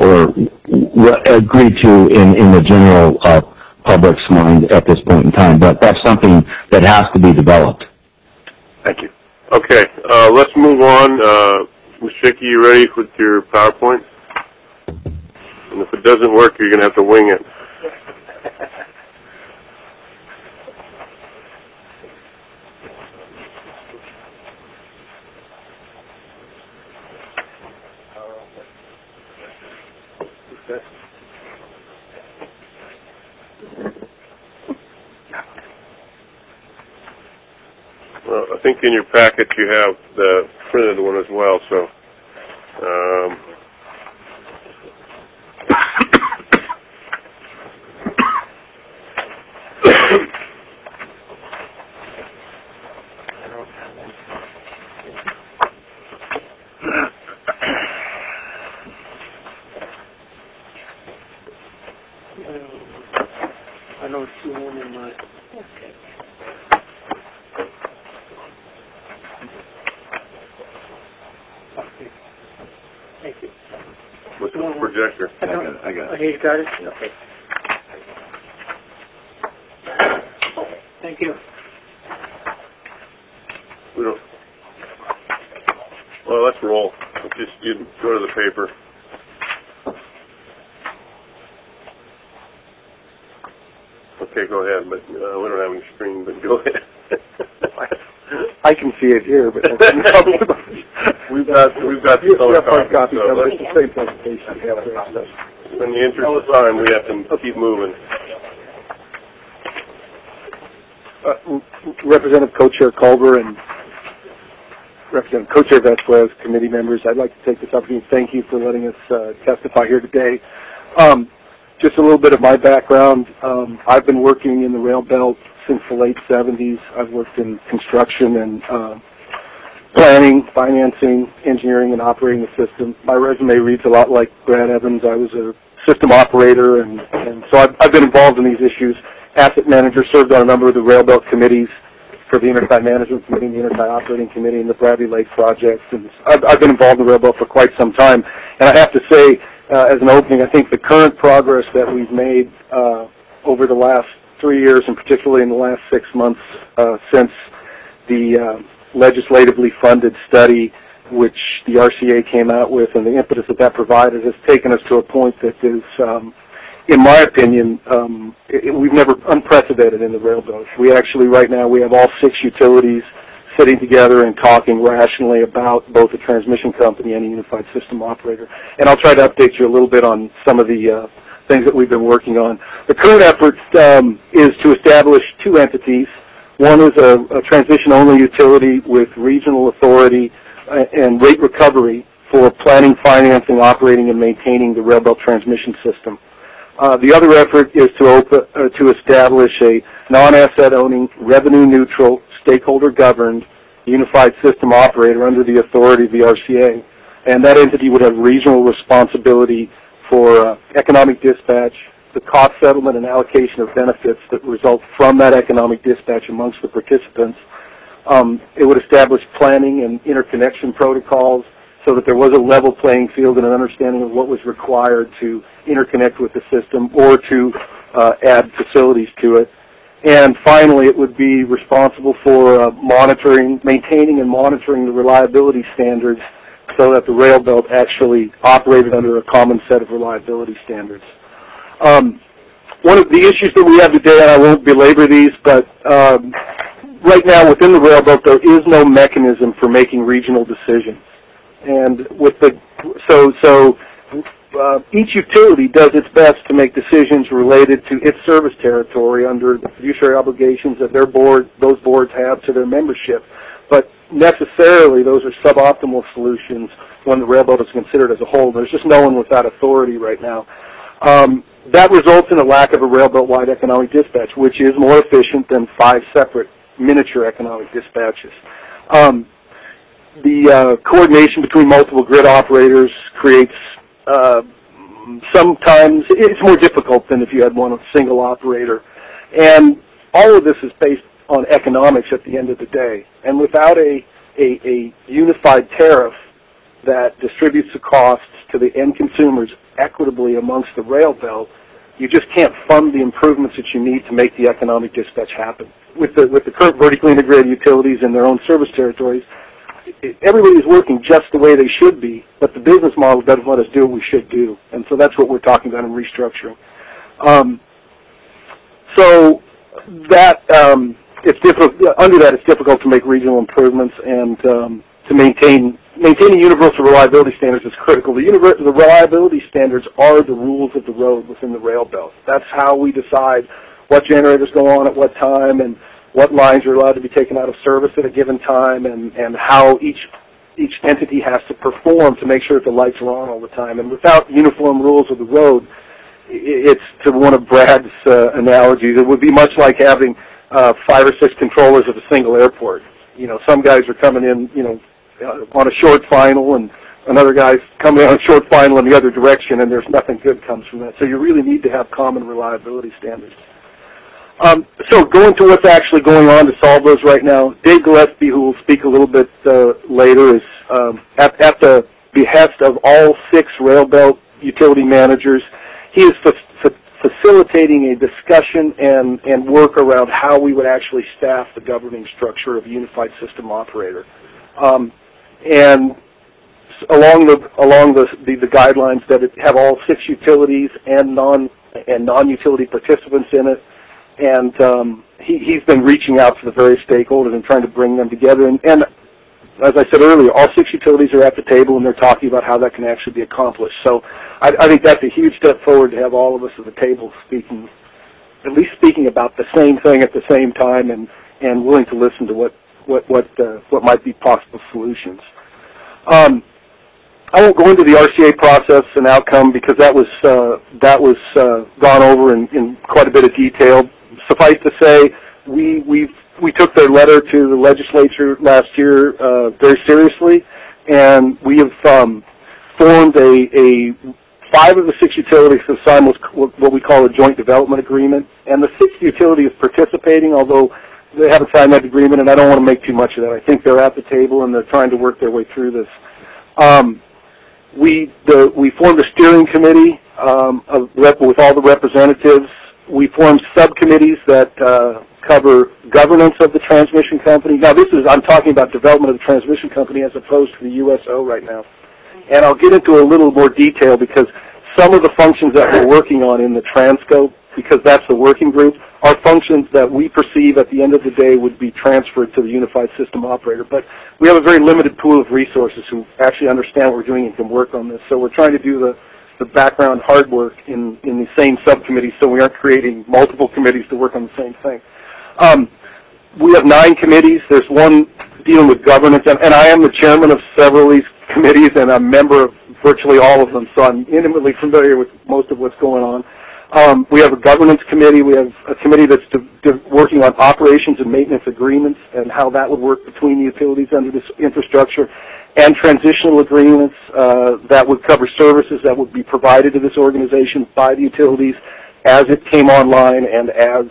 agreed to in the general public's mind at this point in time. But that's something that has to be developed. Thank you. Okay, let's move on. Ms. Vicky, you ready with your PowerPoint? And if it doesn't work, you're going to have to wing it. Well, I think in your packet you have the printed one as well, so I don't see one in my... Okay. projector. I got it. He's got it? Okay. Thank you. We don't. Well, let's roll. Just you go to the paper. Okay, go ahead. But we don't have any screen. But go ahead. I can see it here, but we've got the color copy. So it's the same presentation. In the interest of time, we have to keep moving. Representative Co-Chair Culver and Representative Co-Chair Vasquez, committee members, I'd like to take this opportunity to thank you for letting us testify here today. Just a little bit of my background. I've been working in the rail belt since the late 70s. I've worked in construction and planning, financing, engineering, and operating the system. My resume reads a lot like Brad Evans. I was a system operator, and so I've been involved in these issues. Asset manager, served on a number of the rail belt committees for the Intertie Management Committee, the Intertie Operating Committee, and the Bradley Lake projects. And I've been involved in the rail belt for quite some time. And I have to say, as an opening, I think the current progress that we've made over the last 3 years, and particularly in the last 6 months since the legislatively funded study which the RCA came out with and the impetus that provided has taken us to a point that is, in my opinion, we've never unprecedented in the rail belt. We actually, right now, we have all 6 utilities sitting together and talking rationally about both a transmission company and a unified system operator. And I'll try to update you a little bit on some of the things that we've been working on. The current effort is to establish 2 entities. One is a transmission-only utility with regional authority and rate recovery for planning, financing, operating, and maintaining the rail belt transmission system. The other effort is to establish a non-asset-owning, revenue-neutral, stakeholder-governed, unified system operator under the authority of the RCA. And that entity would have regional responsibility for economic dispatch, the cost settlement and allocation of benefits that result from that economic dispatch amongst the participants. It would establish planning and interconnection protocols so that there was a level playing field and an understanding of what was required to interconnect with the system or to add facilities to it. And finally, it would be responsible for maintaining and monitoring the reliability standards so that the rail belt actually operated under a common set of reliability standards. One of the issues that we have today, and I won't belabor these, but right now within the rail belt there is no mechanism for making regional decisions. And with the each utility does its best to make decisions related to its service territory under the fiduciary obligations that those boards have to their membership. But necessarily, those are suboptimal solutions when the rail belt is considered as a whole. There's just no one with that authority right now. That results in a lack of a rail belt-wide economic dispatch, which is more efficient than 5 separate miniature economic dispatches. The coordination between multiple grid operators creates sometimes it's more difficult than if you had one single operator. And all of this is based on economics at the end of the day. And without a unified tariff that distributes the costs to the end consumers equitably amongst the rail belt, you just can't fund the improvements that you need to make the economic dispatch happen. With the current vertically integrated utilities in their own service territories, everybody's working just the way they should be, but the business model doesn't let us do what we should do. And so that's what we're talking about in restructuring. So that it's difficult. Under that, it's difficult to make regional improvements, and to maintaining universal reliability standards is critical. The reliability standards are the rules of the road within the rail belt. That's how we decide what generators go on at what time and what lines are allowed to be taken out of service at a given time, and how each entity has to perform to make sure that the lights are on all the time. And without uniform rules of the road, it's, to one of Brad's analogies, it would be much like having 5 or 6 controllers of a single airport. You know, some guys are coming in, on a short final, and another guy's coming on a short final in the other direction, and there's nothing good comes from that. So you really need to have common reliability standards. So going to what's actually going on to solve those right now, Dave Gillespie, who will speak a little bit later, is at the behest of all 6 rail belt utility managers. He is facilitating a discussion and work around how we would actually staff the governing structure of a unified system operator. And along the guidelines that have all 6 utilities and non-utility participants in it, and he's been reaching out to the various stakeholders and trying to bring them together. And as I said earlier, all 6 utilities are at the table and they're talking about how that can actually be accomplished. So I think that's a huge step forward to have all of us at the table speaking, at least speaking about the same thing at the same time, and willing to listen to what might be possible solutions. I won't go into the RCA process and outcome because that was gone over in quite a bit of detail. Suffice to say, we took their letter to the legislature last year very seriously, and we have formed a 5 of the 6 utilities have signed what we call a joint development agreement, and the 6th utility is participating, although they haven't signed that agreement, and I don't want to make too much of that. I think they're at the table and they're trying to work their way through this. We formed a steering committee with all the representatives. We formed subcommittees that cover governance of the transmission company. Now, I'm talking about development of the transmission company as opposed to the USO right now. And I'll get into a little more detail because some of the functions that we're working on in the Transco, because that's the working group, are functions that we perceive at the end of the day would be transferred to the unified system operator. But we have a very limited pool of resources who actually understand what we're doing and can work on this. So we're trying to do the background hard work in the same subcommittee so we aren't creating multiple committees to work on the same thing. We have 9 committees. There's one dealing with governance, and I am the chairman of several of these committees, and I'm a member of virtually all of them, so I'm intimately familiar with most of what's going on. We have a governance committee. We have a committee that's working on operations and maintenance agreements and how that would work between the utilities under this infrastructure, and transitional agreements that would cover services that would be provided to this organization by the utilities as it came online and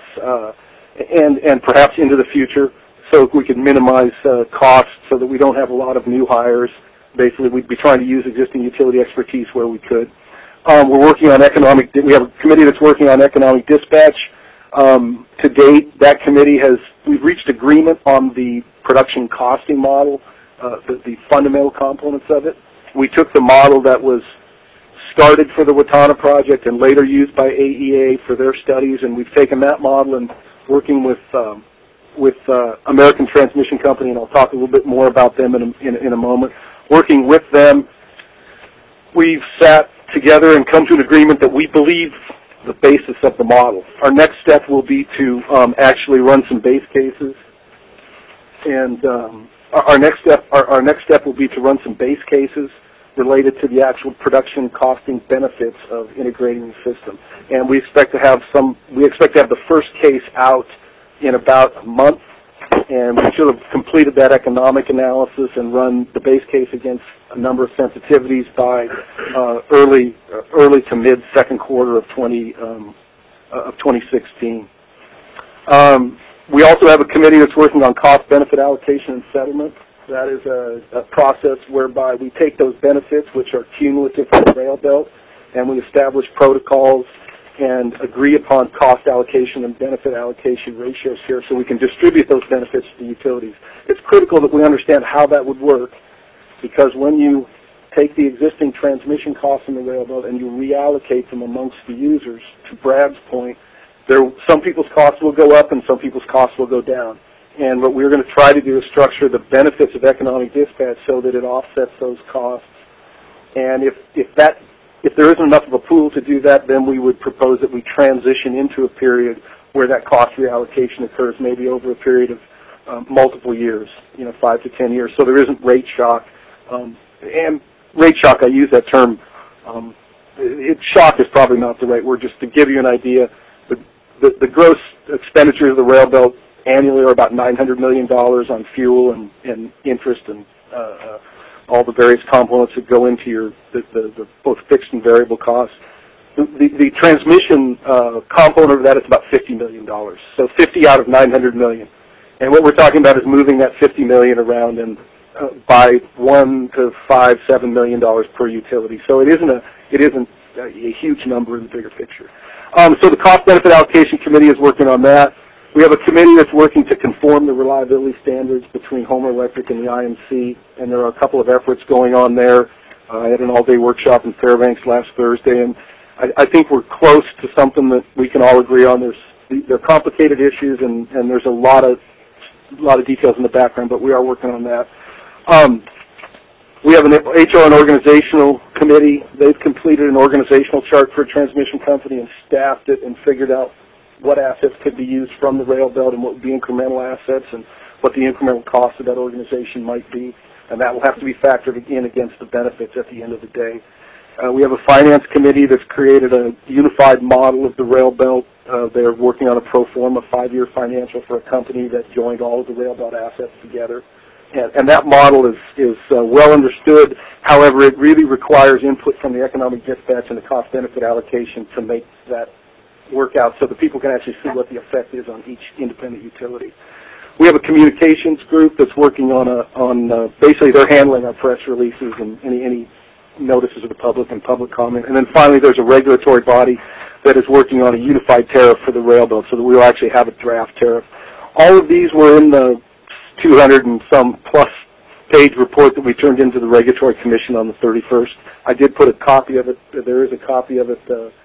and perhaps into the future, so we could minimize costs so that we don't have a lot of new hires. Basically, we'd be trying to use existing utility expertise where we could. We're working on we have a committee that's working on economic dispatch. To date, that committee we've reached agreement on the production costing model, the fundamental components of it. We took the model that was started for the Watana project and later used by AEA for their studies, and we've taken that model and working with American Transmission Company, and I'll talk a little bit more about them in a moment. Working with them, we've sat together and come to an agreement that we believe the basis of the model. Our next step will be to actually run some base cases, and our next step will be to run some base cases related to the actual production costing benefits of integrating the system. And we expect to have the first case out in about a month, and we should have completed that economic analysis and run the base case against a number of sensitivities by early to mid second quarter of 2016. We also have a committee that's working on cost benefit allocation and settlement. That is a process whereby we take those benefits, which are cumulative for the rail belt, and we establish protocols and agree upon cost allocation and benefit allocation ratios here so we can distribute those benefits to the utilities. It's critical that we understand how that would work, because when you take the existing transmission costs in the rail belt and you reallocate them amongst the users, to Brad's point, some people's costs will go up and some people's costs will go down. And what we're going to try to do is structure the benefits of economic dispatch so that it offsets those costs. And if there isn't enough of a pool to do that, then we would propose that we transition into a period where that cost reallocation occurs, maybe over a period of multiple years, 5 to 10 years. So there isn't rate shock. And rate shock, I use that term. Shock is probably not the right word. Just to give you an idea, the gross expenditures of the rail belt annually are about $900 million on fuel and interest and all the various components that go into the both fixed and variable costs. The transmission component of that is about $50 million. So 50 out of $900 million. And what we're talking about is moving that $50 million around and by $1 to $5, $7 million per utility. So it isn't a huge number in the bigger picture. So the Cost-Benefit Allocation Committee is working on that. We have a committee that's working to conform the reliability standards between Homer Electric and the IMC, and there are a couple of efforts going on there. I had an all-day workshop in Fairbanks last Thursday, and I think we're close to something that we can all agree on. They're complicated issues, and there's a lot of details in the background, but we are working on that. We have an HR and organizational committee. They've completed an organizational chart for a transmission company and staffed it and figured out what assets could be used from the rail belt and what would be incremental assets and what the incremental cost of that organization might be. And that will have to be factored in against the benefits at the end of the day. We have a finance committee that's created a unified model of the rail belt. They're working on a pro forma 5-year financial for a company that joined all of the rail belt assets together. And that model is well understood. However, it really requires input from the economic dispatch and the cost-benefit allocation to make that work out so that people can actually see what the effect is on each independent utility. We have a communications group that's working on basically they're handling our press releases and any notices of the public and public comment. And then finally, there's a regulatory body that is working on a unified tariff for the rail belt so that we will actually have a draft tariff. All of these were in the 200 and some plus page report that we turned into the Regulatory Commission on the 31st. I did put a copy of it. There is a copy of it.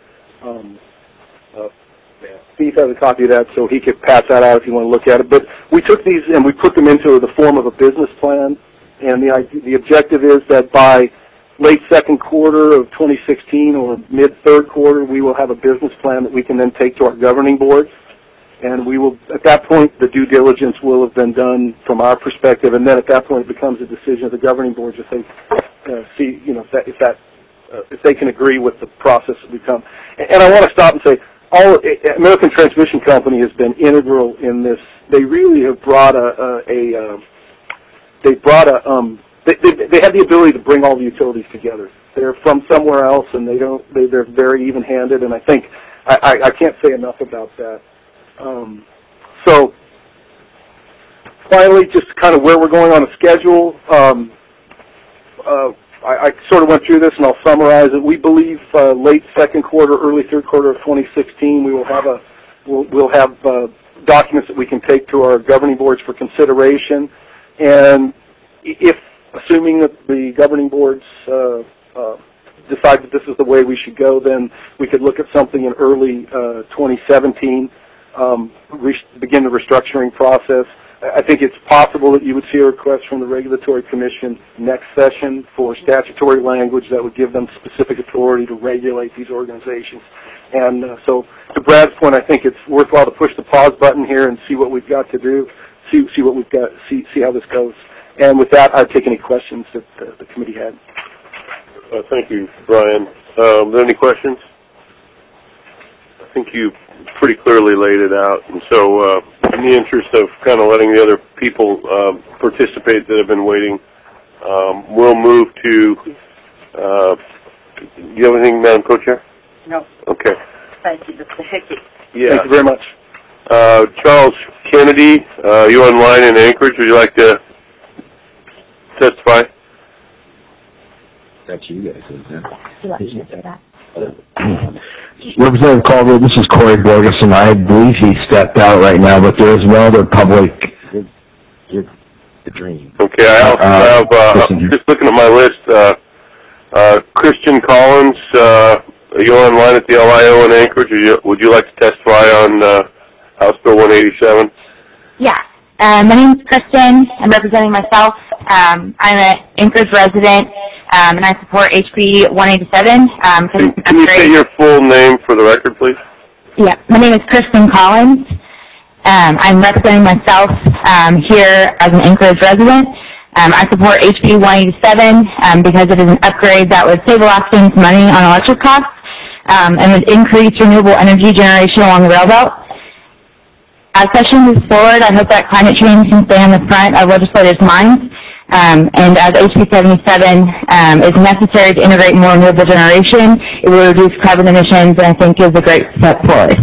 Steve has a copy of that, so he could pass that out if you want to look at it. But we took these and we put them into the form of a business plan, and the objective is that by late second quarter of 2016 or mid-third quarter, we will have a business plan that we can then take to our governing board. And we will, at that point, the due diligence will have been done from our perspective, and then at that point it becomes a decision of the governing board to say, if they can agree with the process that we come. And I want to stop and say, American Transmission Company has been integral in this. They really have brought they have the ability to bring all the utilities together. They're from somewhere else, and they're very even-handed, and I think I can't say enough about that. So finally, just kind of where we're going on a schedule. I sort of went through this, and I'll summarize it. We believe late second quarter, early third quarter of 2016, we will have we'll have documents that we can take to our governing boards for consideration. And if, assuming that the governing boards decide that this is the way we should go, then we could look at something in early 2017, begin the restructuring process. I think it's possible that you would see a request from the Regulatory Commission next session for statutory language that would give them specific authority to regulate these organizations. And so, to Brad's point, I think it's worthwhile to push the pause button here and see what we've got to do, see what we've got, see how this goes. And with that, I'd take any questions that the committee had. Thank you, Brian. Are there any questions? I think you pretty clearly laid it out, and so in the interest of kind of letting the other people participate that have been waiting, we'll move to, do you have anything, Madam Co-Chair? No. Okay. Thank you, Mr. Hickey. Yeah. Thank you very much. Charles Kennedy, you're online in Anchorage. Would you like to testify? That's you guys, isn't it? Would you like me to say that? Representative Culver, this is Corey Borgeson. I believe he stepped out right now, but there is no other public. You're the dream. Okay, I also have, just looking at my list, Christian Collins, you're online at the LIO in Anchorage. Would you like to testify on House Bill 187? Yeah. My name is Kristen. I'm representing myself. I'm an Anchorage resident, and I support HB 187. Can you say your full name for the record, please? Yeah. My name is Kristen Collins. I'm representing myself here as an Anchorage resident. I support HB 187 because it is an upgrade that would save Alaskans money on electric costs and would increase renewable energy generation along the rail belt. As session moves forward, I hope that climate change can stay on the front of legislators' minds. And as HB 77 is necessary to integrate more renewable generation, it will reduce carbon emissions, and I think is a great step forward.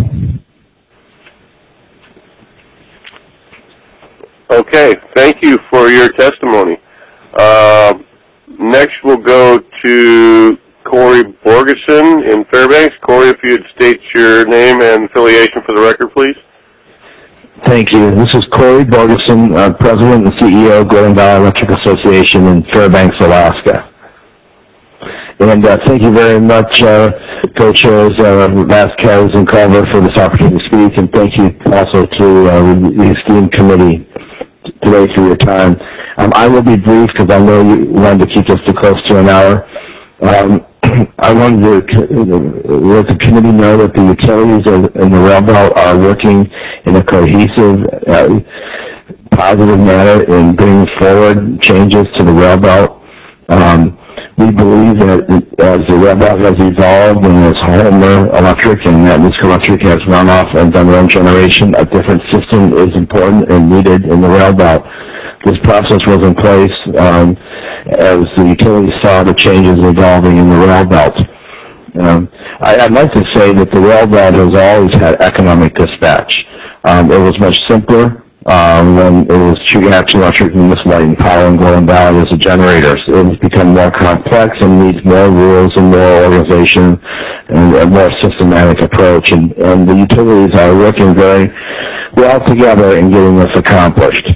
Okay, thank you for your testimony. Next we'll go to Corey Borgeson in Fairbanks. Corey, if you'd state your name and affiliation for the record, please. Thank you. This is Corey Borgeson, President and CEO of Golden Valley Electric Association in Fairbanks, Alaska. And thank you very much, co-chairs Vasquez and Culver, for this opportunity to speak, and thank you also to the esteemed committee today for your time. I will be brief because I know you wanted to keep this to close to an hour. I wanted to let the committee know that the utilities in the rail belt are working in a cohesive, positive manner in bringing forward changes to the rail belt. We believe that as the rail belt has evolved and as Homer Electric and Atmos Electric has run off and done their own generation, a different system is important and needed in the rail belt. This process was in place as the utilities saw the changes evolving in the rail belt. I'd like to say that the rail belt has always had economic dispatch. It was much simpler when it was Chugach Electric, Miss Light and Power and Golden Valley as the generators. It has become more complex and needs more rules and more organization and a more systematic approach. And the utilities are working very well together in getting this accomplished.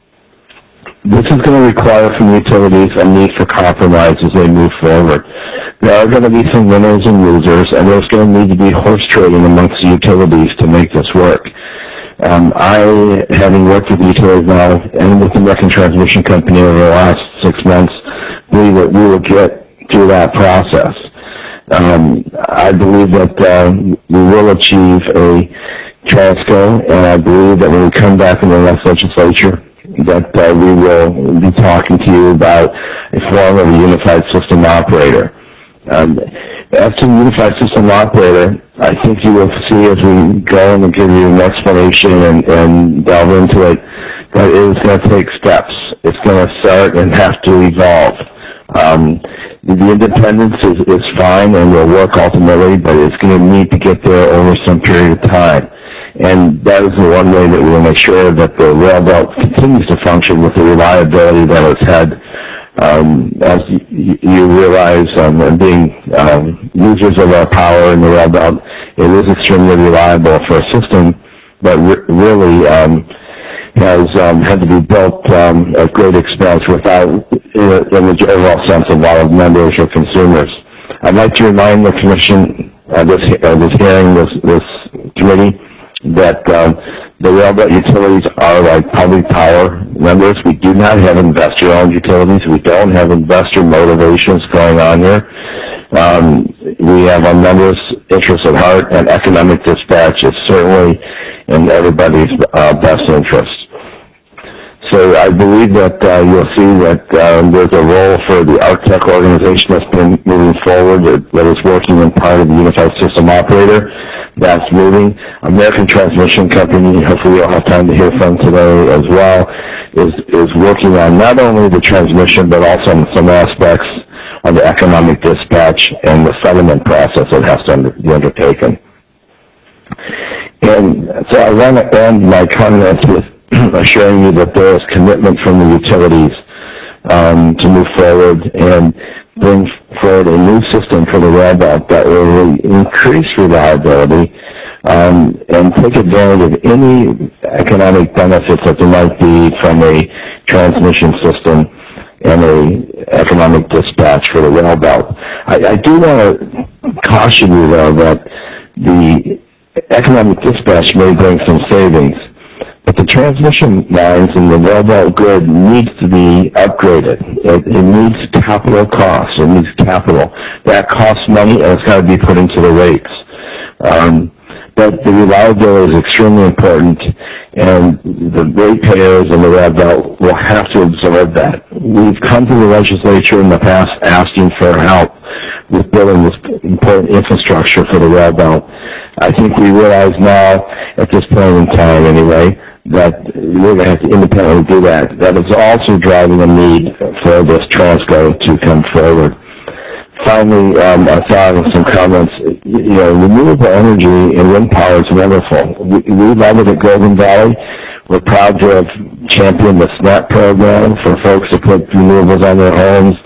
This is going to require from utilities a need for compromise as they move forward. There are going to be some winners and losers, and there's going to need to be horse trading amongst the utilities to make this work. I, having worked with the utilities now and with the American Transmission Company over the last 6 months, believe that we will get through that process. I believe that we will achieve a Transco, and I believe that when we come back in the next legislature, that we will be talking to you about a form of a unified system operator. As to the unified system operator, I think you will see as we go and give you an explanation and delve into it, that it is going to take steps. It's going to start and have to evolve. The independence is fine and will work ultimately, but it's going to need to get there over some period of time. And that is the one way that we will make sure that the rail belt continues to function with the reliability that it's had. As you realize, being users of our power in the rail belt, it is extremely reliable for a system that really has had to be built at great expense without, in the overall sense, a lot of members or consumers. I'd like to remind the Commission, this committee, that the rail belt utilities are like public power members. We do not have investor-owned utilities. We don't have investor motivations going on here. We have our members' interests at heart, and economic dispatch is certainly in everybody's best interest. So I believe that you'll see that there's a role for the ARCTEC organization that's been moving forward, that is working in part of the Unified System Operator. That's moving. American Transmission Company, hopefully we'll have time to hear from today as well, is working on not only the transmission but also on some aspects of the economic dispatch and the settlement process that has to be undertaken. And so I want to end my comments with assuring you that there is commitment from the utilities to move forward and bring forward a new system for the rail belt that will increase reliability and take advantage of any economic benefits that there might be from a transmission system and a economic dispatch for the rail belt. I do want to caution you, though, that the economic dispatch may bring some savings, but the transmission lines in the rail belt grid needs to be upgraded. It needs capital costs. It needs capital. That costs money, and it's got to be put into the rates. But the reliability is extremely important, and the ratepayers in the rail belt will have to absorb that. We've come to the legislature in the past asking for help with building this important infrastructure for the rail belt. I think we realize now, at this point in time anyway, that we're going to have to independently do that. That is also driving a need for this Transco to come forward. Finally, I thought of some comments. Renewable energy and wind power is wonderful. We love it at Golden Valley. We're proud to have championed the SNAP program for folks to put renewables on their homes.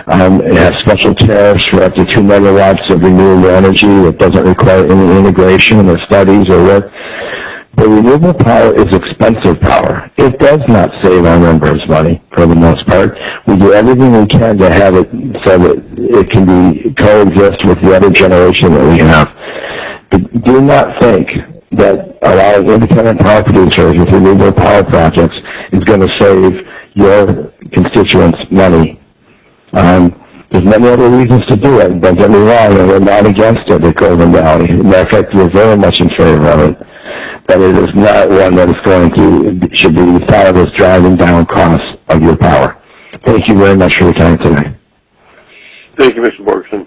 It has special tariffs for up to 2 megawatts of renewable energy. It doesn't require any integration or studies or work. But renewable power is expensive power. It does not save our members money for the most part. We do everything we can to have it so that it can be coexist with the other generation that we have. But do not think that allowing independent power producers with renewable power projects is going to save your constituents money. There's many other reasons to do it. Don't get me wrong, and we're not against it at Golden Valley. As a matter of fact, we're very much in favor of it. But it is not one that is should be thought of as driving down costs of your power. Thank you very much for your time today. Thank you, Mr. Borgeson.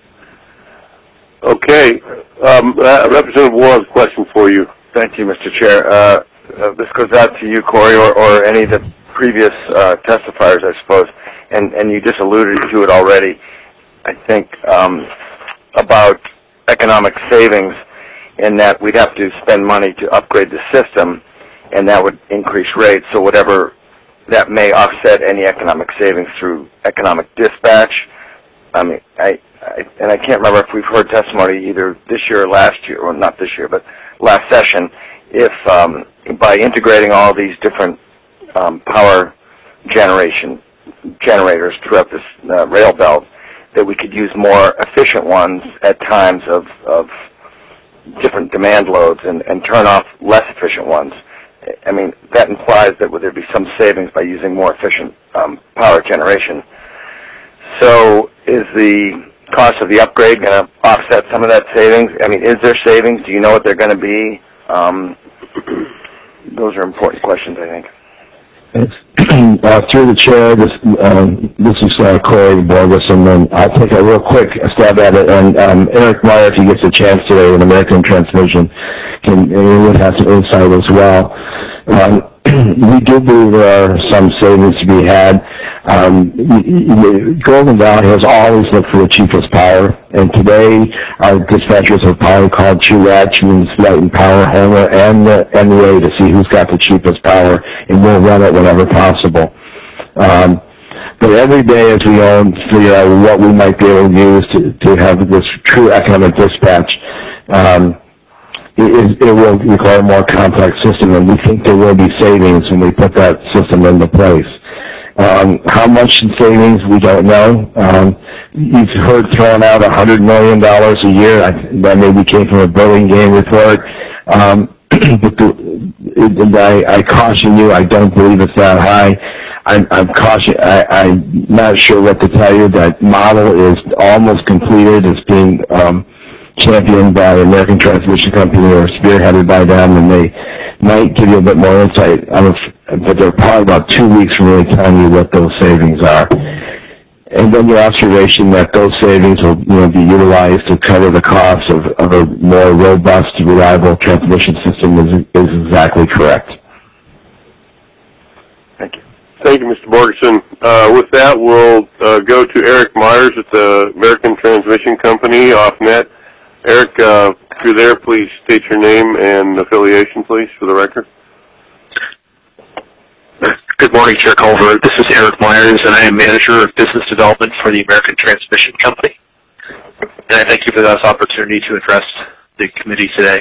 Okay, Representative Wall has a question for you. Thank you, Mr. Chair. This goes out to you, Corey, or any of the previous testifiers, I suppose. And you just alluded to it already, I think, about economic savings, in that we'd have to spend money to upgrade the system, and that would increase rates. So whatever that may offset any economic savings through economic dispatch. I mean, I can't remember if we've heard testimony either this year or last year, or not this year, but last session, if by integrating all these different power generators throughout this rail belt, that we could use more efficient ones at times of different demand loads and turn off less efficient ones. I mean, that implies that would there be some savings by using more efficient power generation. So is the cost of the upgrade going to offset some of that savings? I mean, is there savings? Do you know what they're going to be? Those are important questions, I think. Through the chair, this is Corey Borgeson, and I'll take a real quick stab at it. And Eric Meyer, if he gets a chance today with American Transmission, would have some insight as well. We do believe there are some savings to be had. Golden Valley has always looked for the cheapest power, and today our dispatchers have probably called TRUAC, means Light and Power, Homer, and the NEA to see who's got the cheapest power, and we'll run it whenever possible. But every day as we figure out what we might be able to use to have this true economic dispatch, it will require a more complex system, and we think there will be savings when we put that system into place. How much in savings, we don't know. You've heard thrown out $100 million a year. That maybe came from a Burlingame report. But I caution you, I don't believe it's that high. I'm not sure what to tell you. That model is almost completed. It's being championed by the American Transmission Company, or spearheaded by them, and they might give you a bit more insight. But they're probably about 2 weeks from really telling you what those savings are. And then your observation that those savings will be utilized to cover the costs of a more robust, reliable transmission system is exactly correct. Thank you. Thank you, Mr. Borgeson. With that, we'll go to Eric Myers at the American Transmission Company, off-net. Eric, if you're there, please state your name and affiliation, please, for the record. Good morning, Chair Culver. This is Eric Myers, and I am Manager of Business Development for the American Transmission Company. And I thank you for this opportunity to address the committee today.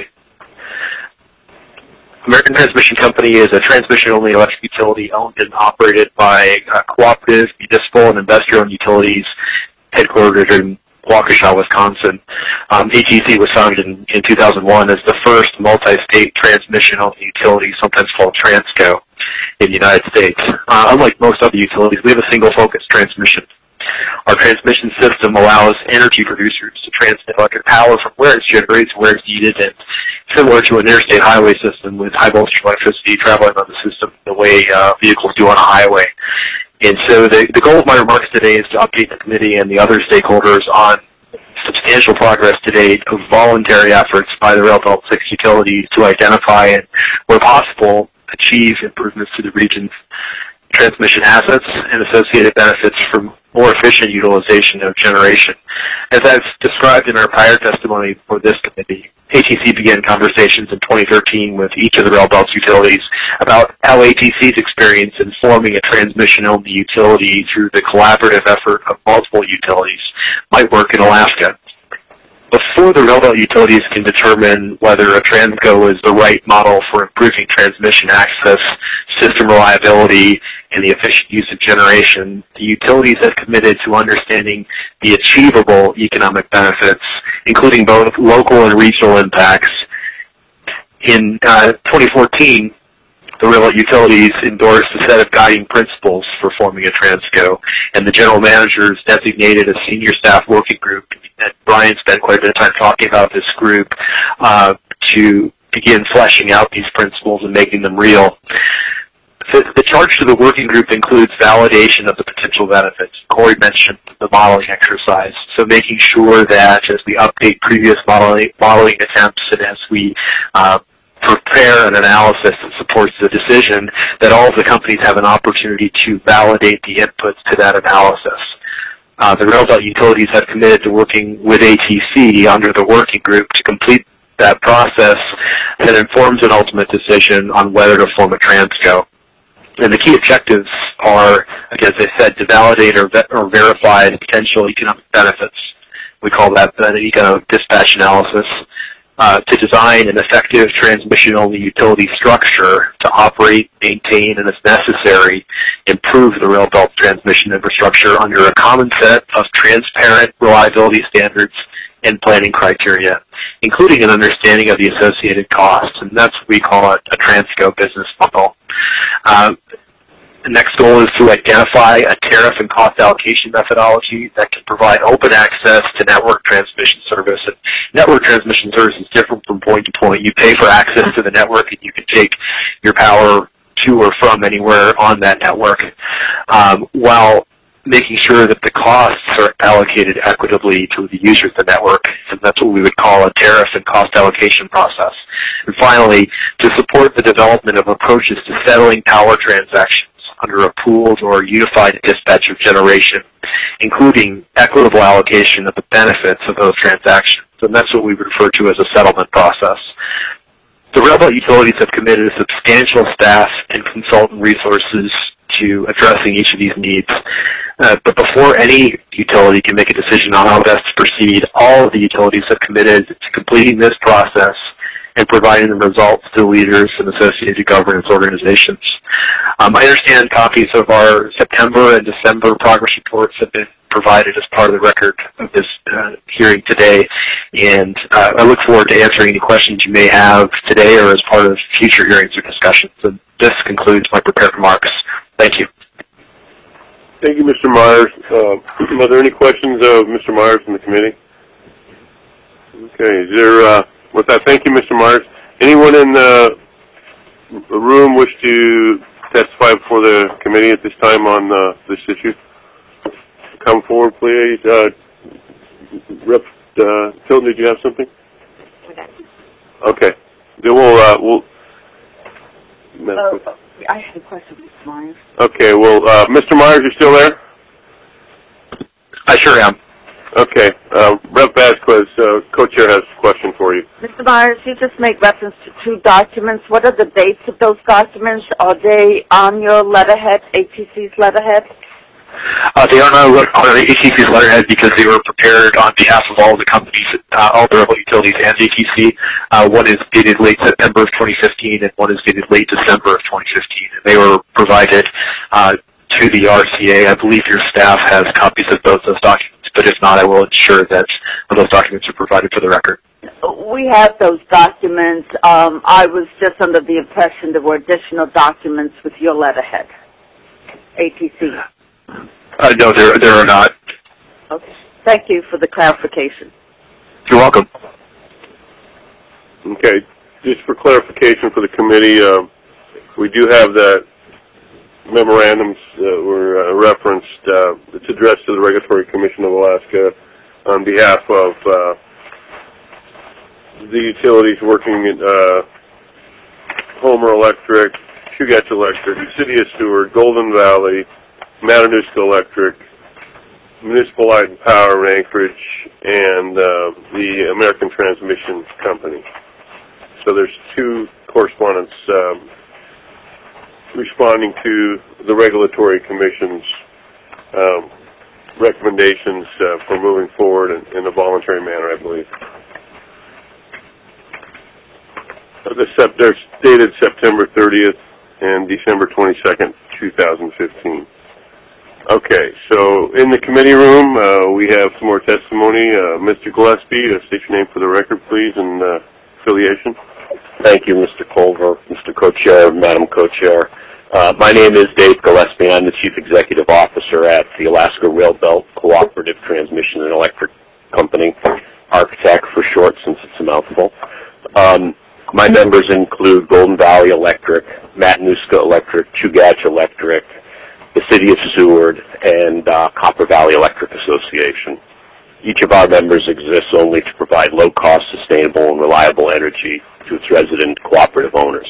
American Transmission Company is a transmission-only electric utility owned and operated by cooperative, municipal, and investor-owned utilities headquartered in Waukesha, Wisconsin. ATC was founded in 2001 as the first multi-state transmission-only utility, sometimes called Transco, in the United States. Unlike most other utilities, we have a single-focused transmission. Our transmission system allows energy producers to transmit electric power from where it's generated to where it's needed, and similar to an interstate highway system with high-voltage electricity traveling on the system the way vehicles do on a highway. And so the goal of my remarks today is to update the committee and the other stakeholders on substantial progress to date of voluntary efforts by the Rail Belt 6 utilities to identify and, where possible, achieve improvements to the region's transmission assets and associated benefits from more efficient utilization of generation. As I've described in our prior testimony for this committee, ATC began conversations in 2013 with each of the Rail Belt's utilities about how ATC's experience in forming a transmission-only utility through the collaborative effort of multiple utilities might work in Alaska. Before the Rail Belt utilities can determine whether a Transco is the right model for improving transmission access, system reliability, and the efficient use of generation, the utilities have committed to understanding the achievable economic benefits, including both local and regional impacts. In 2014, the Rail Belt utilities endorsed a set of guiding principles for forming a Transco, and the general managers designated a senior staff working group, and Brian spent quite a bit of time talking about this group, to begin fleshing out these principles and making them real. The charge to the working group includes validation of the potential benefits. Corey mentioned the modeling exercise, so making sure that as we update previous modeling attempts and as we prepare an analysis that supports the decision, that all of the companies have an opportunity to validate the inputs to that analysis. The Rail Belt utilities have committed to working with ATC under the working group to complete that process that informs an ultimate decision on whether to form a Transco. And the key objectives are, again, as I said, to validate or verify the potential economic benefits. We call that the economic dispatch analysis. To design an effective transmission-only utility structure to operate, maintain, and, if necessary, improve the Rail Belt transmission infrastructure under a common set of transparent reliability standards and planning criteria, including an understanding of the associated costs, and that's what we call a Transco business model. The next goal is to identify a tariff and cost allocation methodology that can provide open access to network transmission service. And network transmission service is different from point to point. You pay for access to the network, and you can take your power to or from anywhere on that network, while making sure that the costs are allocated equitably to the users of the network, and that's what we would call a tariff and cost allocation process. And finally, to support the development of approaches to settling power transactions under a pooled or unified dispatch of generation, including equitable allocation of the benefits of those transactions. And that's what we refer to as a settlement process. The Rail Belt utilities have committed a substantial staff and consultant resources to addressing each of these needs. But before any utility can make a decision on how best to proceed, all of the utilities have committed to completing this process and providing the results to leaders and associated governance organizations. I understand copies of our September and December progress reports have been provided as part of the record of this hearing today, and I look forward to answering any questions you may have today or as part of future hearings or discussions. And this concludes my prepared remarks. Thank you. Thank you, Mr. Myers. Are there any questions of Mr. Myers from the committee? Okay, is there, with that, thank you, Mr. Myers. Anyone in the room wish to testify before the committee at this time on this issue? Come forward, please. Rep. Tilton, did you have something? Okay. Then we'll I have a question for Mr. Myers. Okay, well, Mr. Myers, you still there? I sure am. Okay. Rep. Vasquez, co-chair, has a question for you. Mr. Myers, you just made reference to two documents. What are the dates of those documents? Are they on your letterhead, ATC's letterhead? They are not on the ATC's letterhead because they were prepared on behalf of all the companies, all the Rail utilities and ATC. One is dated late September of 2015 and one is dated late December of 2015. They were provided to the RCA. I believe your staff has copies of both those documents, but if not, I will ensure that those documents are provided for the record. We have those documents. I was just under the impression there were additional documents with your letterhead, ATC. No, there are not. Okay. Thank you for the clarification. You're welcome. Okay. Just for clarification for the committee, we do have the memorandums that were referenced. It's addressed to the Regulatory Commission of Alaska on behalf of the utilities working at Homer Electric, Chugach Electric, City of Seward, Golden Valley, Matanuska Electric, Municipal Light and Power in Anchorage and the American Transmission Company. So there's two correspondents responding to the Regulatory Commission's recommendations for moving forward in a voluntary manner, I believe. They're dated September 30th and December 22nd, 2015. Okay, so in the committee room, we have some more testimony. Mr. Gillespie, state your name for the record, please, and affiliation. Thank you, Mr. Culver, Mr. Co-Chair, Madam Co-Chair. My name is Dave Gillespie. I'm the Chief Executive Officer at the Alaska Rail Belt Cooperative Transmission and Electric Company, ARCTEC for short, since it's a mouthful. My members include Golden Valley Electric, Matanuska Electric, Chugach Electric, the City of Seward, and Copper Valley Electric Association. Each of our members exists only to provide low-cost, sustainable, and reliable energy to its resident cooperative owners.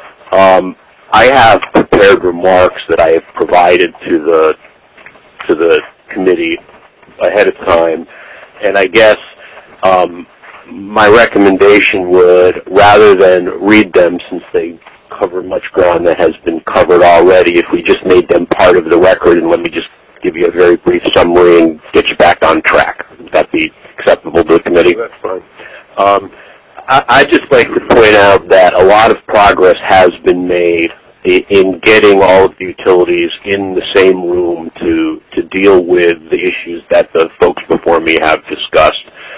I have prepared remarks that I have provided to the committee ahead of time, and I guess my recommendation would, rather than read them since they cover much ground that has been covered already, if we just made them part of the record, and let me just give you a very brief summary and get you back on track. Would that be acceptable to the committee? That's fine. I'd just like to point out that a lot of progress has been made in getting all of the utilities in the same room to deal with the issues that the folks before me have discussed.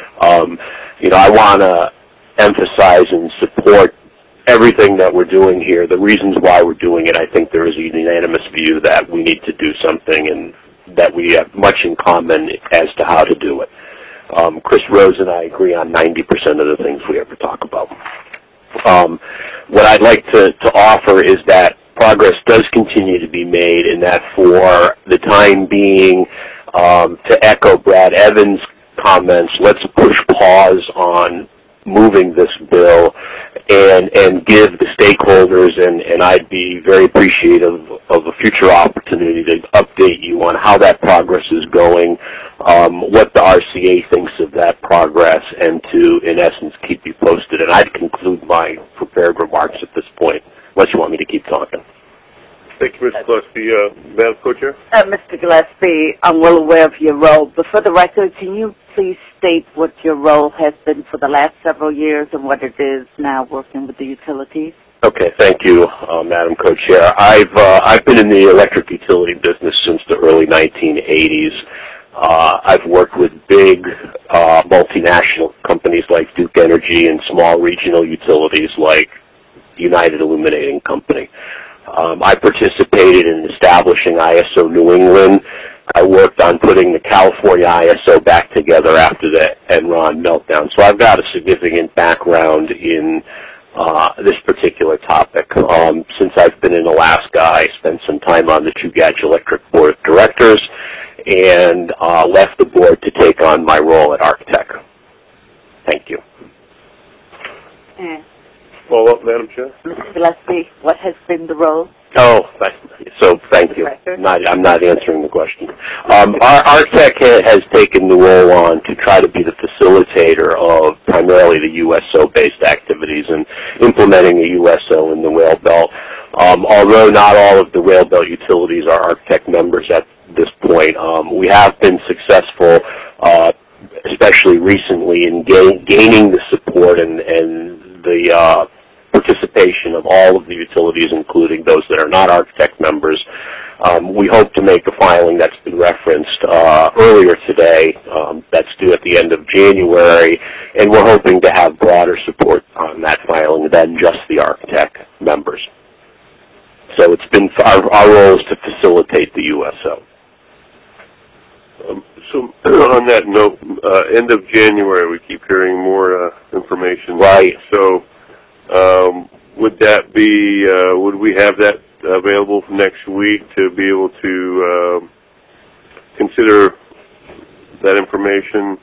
I want to emphasize and support everything that we're doing here. The reasons why we're doing it, I think there is a unanimous view that we need to do something and that we have much in common as to how to do it. Chris Rose and I agree on 90% of the things we ever talk about. What I'd like to offer is that progress does continue to be made, and that for the time being, to echo Brad Evans' comments, let's push pause on moving this bill and give the stakeholders, and I'd be very appreciative of a future opportunity to update you on how that progress is going, what the RCA thinks of that progress, and to, in essence, keep you posted. And I'd conclude my prepared remarks at this point, unless you want me to keep talking. Thank you, Mr. Gillespie. Madam Co-Chair? Mr. Gillespie, I'm well aware of your role, but for the record, can you please state what your role has been for the last several years and what it is now working with the utilities? Okay, thank you, Madam Co-Chair. I've been in the electric utility business since the early 1980s. I've worked with big multinational companies like Duke Energy and small regional utilities like United Illuminating Company. I participated in establishing ISO New England. I worked on putting the California ISO back together after the Enron meltdown. So I've got a significant background in this particular topic. Since I've been in Alaska, I spent some time on the Chugach Electric Board of Directors and left the board to take on my role at ARCTEC. Thank you. Follow up, Madam Chair? Mr. Gillespie, what has been the role? Oh, so thank you. I'm not answering the question. ARCTEC has taken the role on to try to be the facilitator of primarily the USO-based activities and implementing the USO in the rail belt. Although not all of the rail belt utilities are ARCTEC members at this point, we have been successful, especially recently, in gaining the support and the participation of all of the utilities, including those that are not ARCTEC members. We hope to make a filing that's been referenced earlier today. That's due at the end of January, and we're hoping to have broader support on that filing than just the ARCTEC members. So it's been our role is to facilitate the USO. So on that note, end of January, we keep hearing more information. Right. So would that be, would we have that available for next week to be able to consider that information?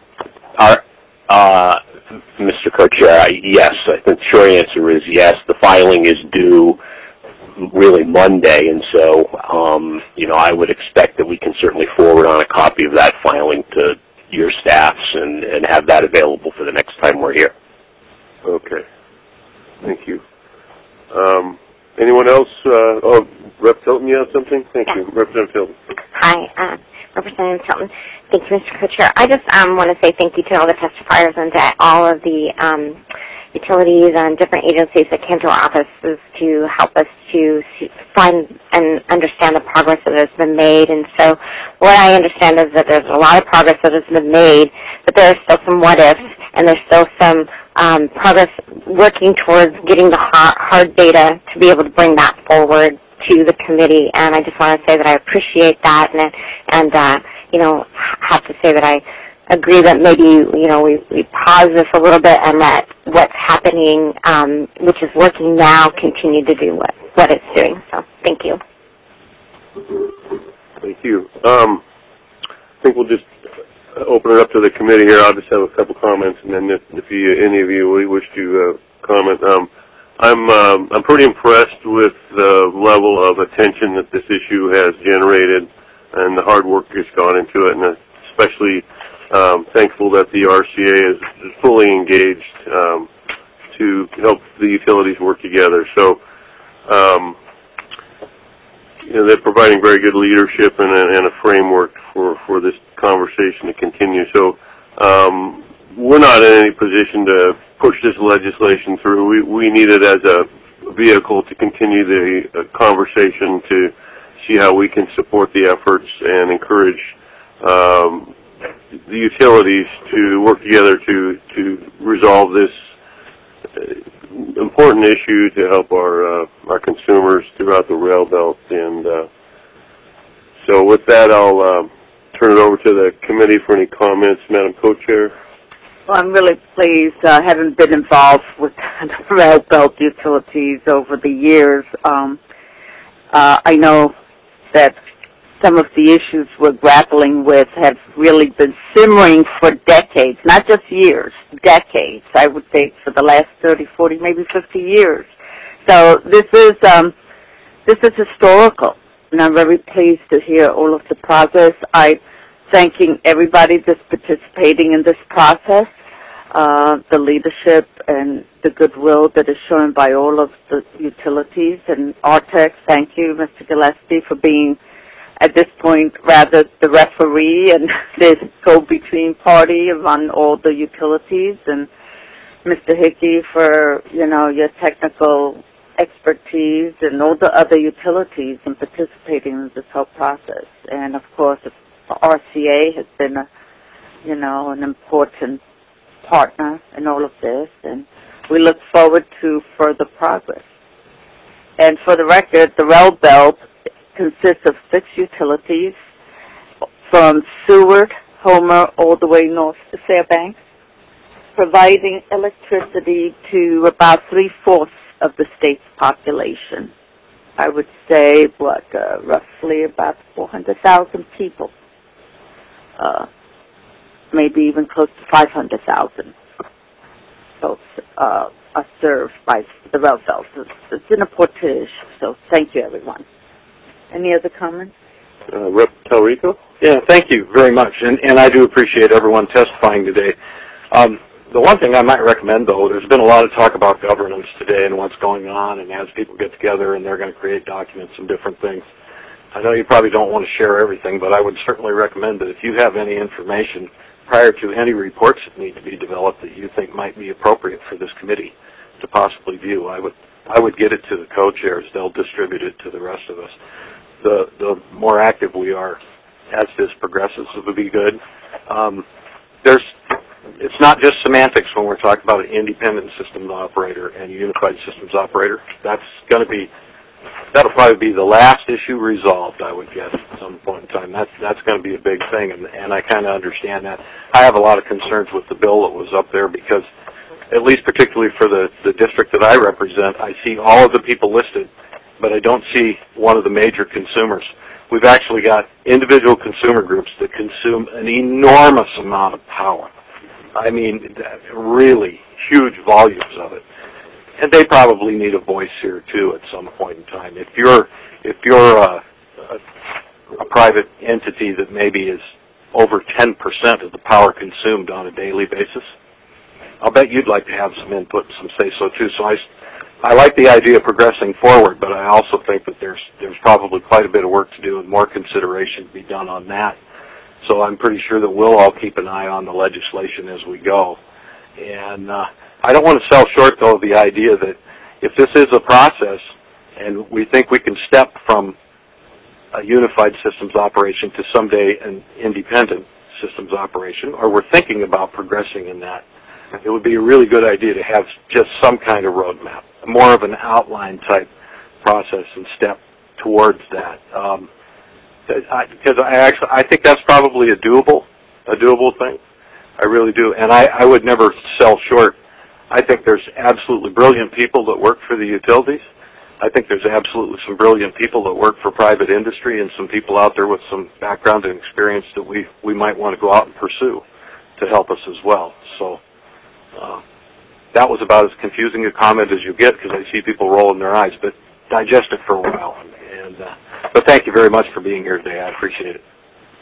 Mr. Co-Chair, yes. I think the short answer is yes. The filing is due really Monday, and so, I would expect that we can certainly forward forward on a copy of that filing to your staffs and have that available for the next time we're here. Okay. Thank you. Anyone else? Rep. Tilton, you have something? Thank you. Representative Tilton. Hi, Representative Tilton. Thank you, Mr. Co-Chair. I just want to say thank you to all the testifiers and to all of the utilities and different agencies that came to our offices to help us to find and understand the progress that has been made. And so what I understand is that there's a lot of progress that has been made, but there are still some what-ifs, and there's still some progress working towards getting the hard data to be able to bring that forward to the committee. And I just want to say that I appreciate that, and have to say that I agree that maybe, we pause this a little bit, and that what's happening, which is working now, continue to do what it's doing. So thank you. Thank you. I think we'll just open it up to the committee here. I'll just have a couple comments, and then if any of you wish to comment. I'm pretty impressed with the level of attention that this issue has generated and the hard work that's gone into it, and especially thankful that the RCA is fully engaged to help the utilities work together. So, they're providing very good leadership and a framework for this conversation to continue. So, we're not in any position to push this legislation through. We need it as a vehicle to continue the conversation, to see how we can support the efforts and encourage the utilities to work together to resolve this important issue to help our consumers throughout the rail belt. And so with that, I'll turn it over to the committee for any comments. Madam Co-Chair. Well, I'm really pleased. Having been involved with the rail belt utilities over the years, I know that some of the issues we're grappling with have really been simmering for decades, not just years, decades. I would say for the last 30, 40, maybe 50 years. So this is historical, and I'm very pleased to hear all of the progress. I'm thanking everybody that's participating in this process, the leadership and the goodwill that is shown by all of the utilities and RTEC. Thank you, Mr. Gillespie, for being at this point rather the referee and the go-between party among all the utilities, and Mr. Hickey for, your technical expertise, and all the other utilities in participating in this whole process. And of course, the RCA has been an important partner in all of this, and we look forward to further progress. And for the record, the rail belt consists of 6 utilities from Seward, Homer, all the way north to Fairbanks, providing electricity to about 3/4 of the state's population. I would say, roughly about 400,000 people, maybe even close to 500,000 folks are served by the rail belt. It's an important issue, so thank you, everyone. Any other comments? Rep. Talrico? Yeah, thank you very much, and I do appreciate everyone testifying today. The one thing I might recommend, though, there's been a lot of talk about governance today and what's going on, and as people get together and they're going to create documents and different things. I know you probably don't want to share everything, but I would certainly recommend that if you have any information prior to any reports that need to be developed that you think might be appropriate for this committee to possibly view, I would get it to the co-chairs. They'll distribute it to the rest of us. The more active we are as this progresses, it would be good. It's not just semantics when we're talking about an independent systems operator and a unified systems operator. That'll probably be the last issue resolved, I would guess, at some point in time. That's going to be a big thing, and I kind of understand that. I have a lot of concerns with the bill that was up there because, at least particularly for the district that I represent, I see all of the people listed, but I don't see one of the major consumers. We've actually got individual consumer groups that consume an enormous amount of power. I mean, really huge volumes of it. And they probably need a voice here, too, at some point in time. If you're a private entity that maybe is over 10% of the power consumed on a daily basis. I'll bet you'd like to have some input, some say-so too. So I like the idea of progressing forward, but I also think that there's probably quite a bit of work to do and more consideration to be done on that. So I'm pretty sure that we'll all keep an eye on the legislation as we go. And I don't want to sell short, though, of the idea that if this is a process and we think we can step from a unified systems operation to someday an independent systems operation, or we're thinking about progressing in that, it would be a really good idea to have just some kind of roadmap, more of an outline type process and step towards that. Because I think that's probably a doable thing. I really do. And I would never sell short. I think there's absolutely brilliant people that work for the utilities. I think there's absolutely some brilliant people that work for private industry and some people out there with some background and experience that we might want to go out and pursue to help us as well. So that was about as confusing a comment as you get because I see people rolling their eyes, but digest it for a while. But thank you very much for being here today. I appreciate it.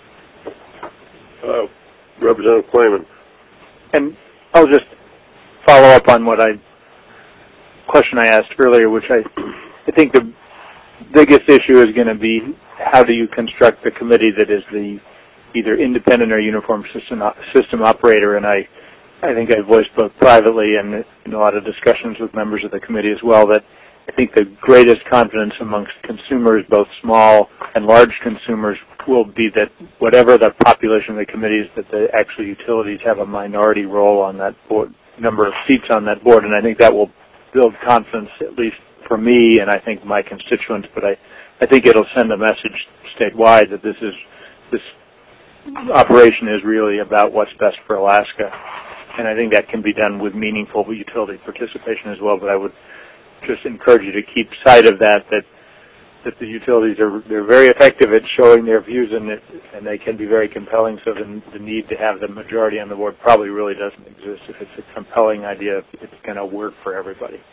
Representative Clayman. And I'll just follow up on question I asked earlier, which I think the biggest issue is going to be how do you construct the committee that is the either independent or uniform system operator. And I think I voiced both privately and in a lot of discussions with members of the committee as well that I think the greatest confidence amongst consumers, both small and large consumers, will be that whatever the population of the committee is, that the actual utilities have a minority role on that board, number of seats on that board, and I think that will build confidence, at least for me and I think my constituents, but I think it'll send a message statewide that this operation is really about what's best for Alaska, and I think that can be done with meaningful utility participation as well, but I would just encourage you to keep sight of that the utilities they're very effective at showing their views and they can be very compelling, so the need to have the majority on the board probably really doesn't exist. If it's a compelling idea, it's going to work for everybody.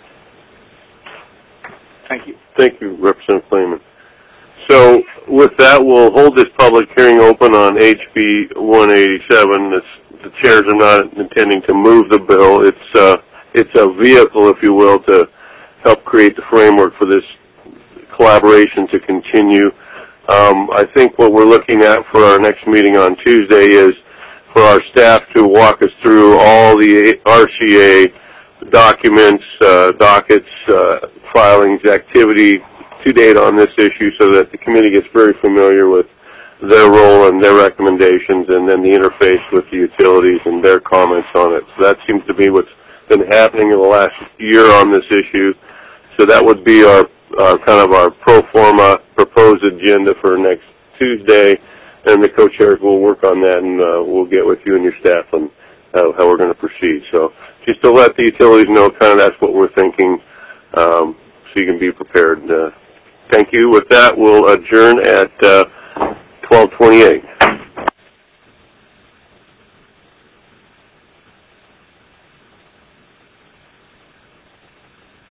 Thank you. Thank you, Representative Clayman. So with that, we'll hold this public hearing open on HB 187. The chairs are not intending to move the bill. It's a vehicle, if you will, to help create the framework for this collaboration to continue. I think what we're looking at for our next meeting on Tuesday is for our staff to walk us through all the RCA documents, dockets, filings, activity to date on this issue so that the committee gets very familiar with their role and their recommendations and then the interface with the utilities and their comments on it. So that seems to be what's been happening in the last year on this issue. So that would be our kind of our pro forma proposed agenda for next Tuesday, and the co-chairs will work on that, and we'll get with you and your staff on how we're going to proceed. So just to let the utilities know, kind of that's what we're thinking, so you can be prepared. Thank you. With that, we'll adjourn at 12:28.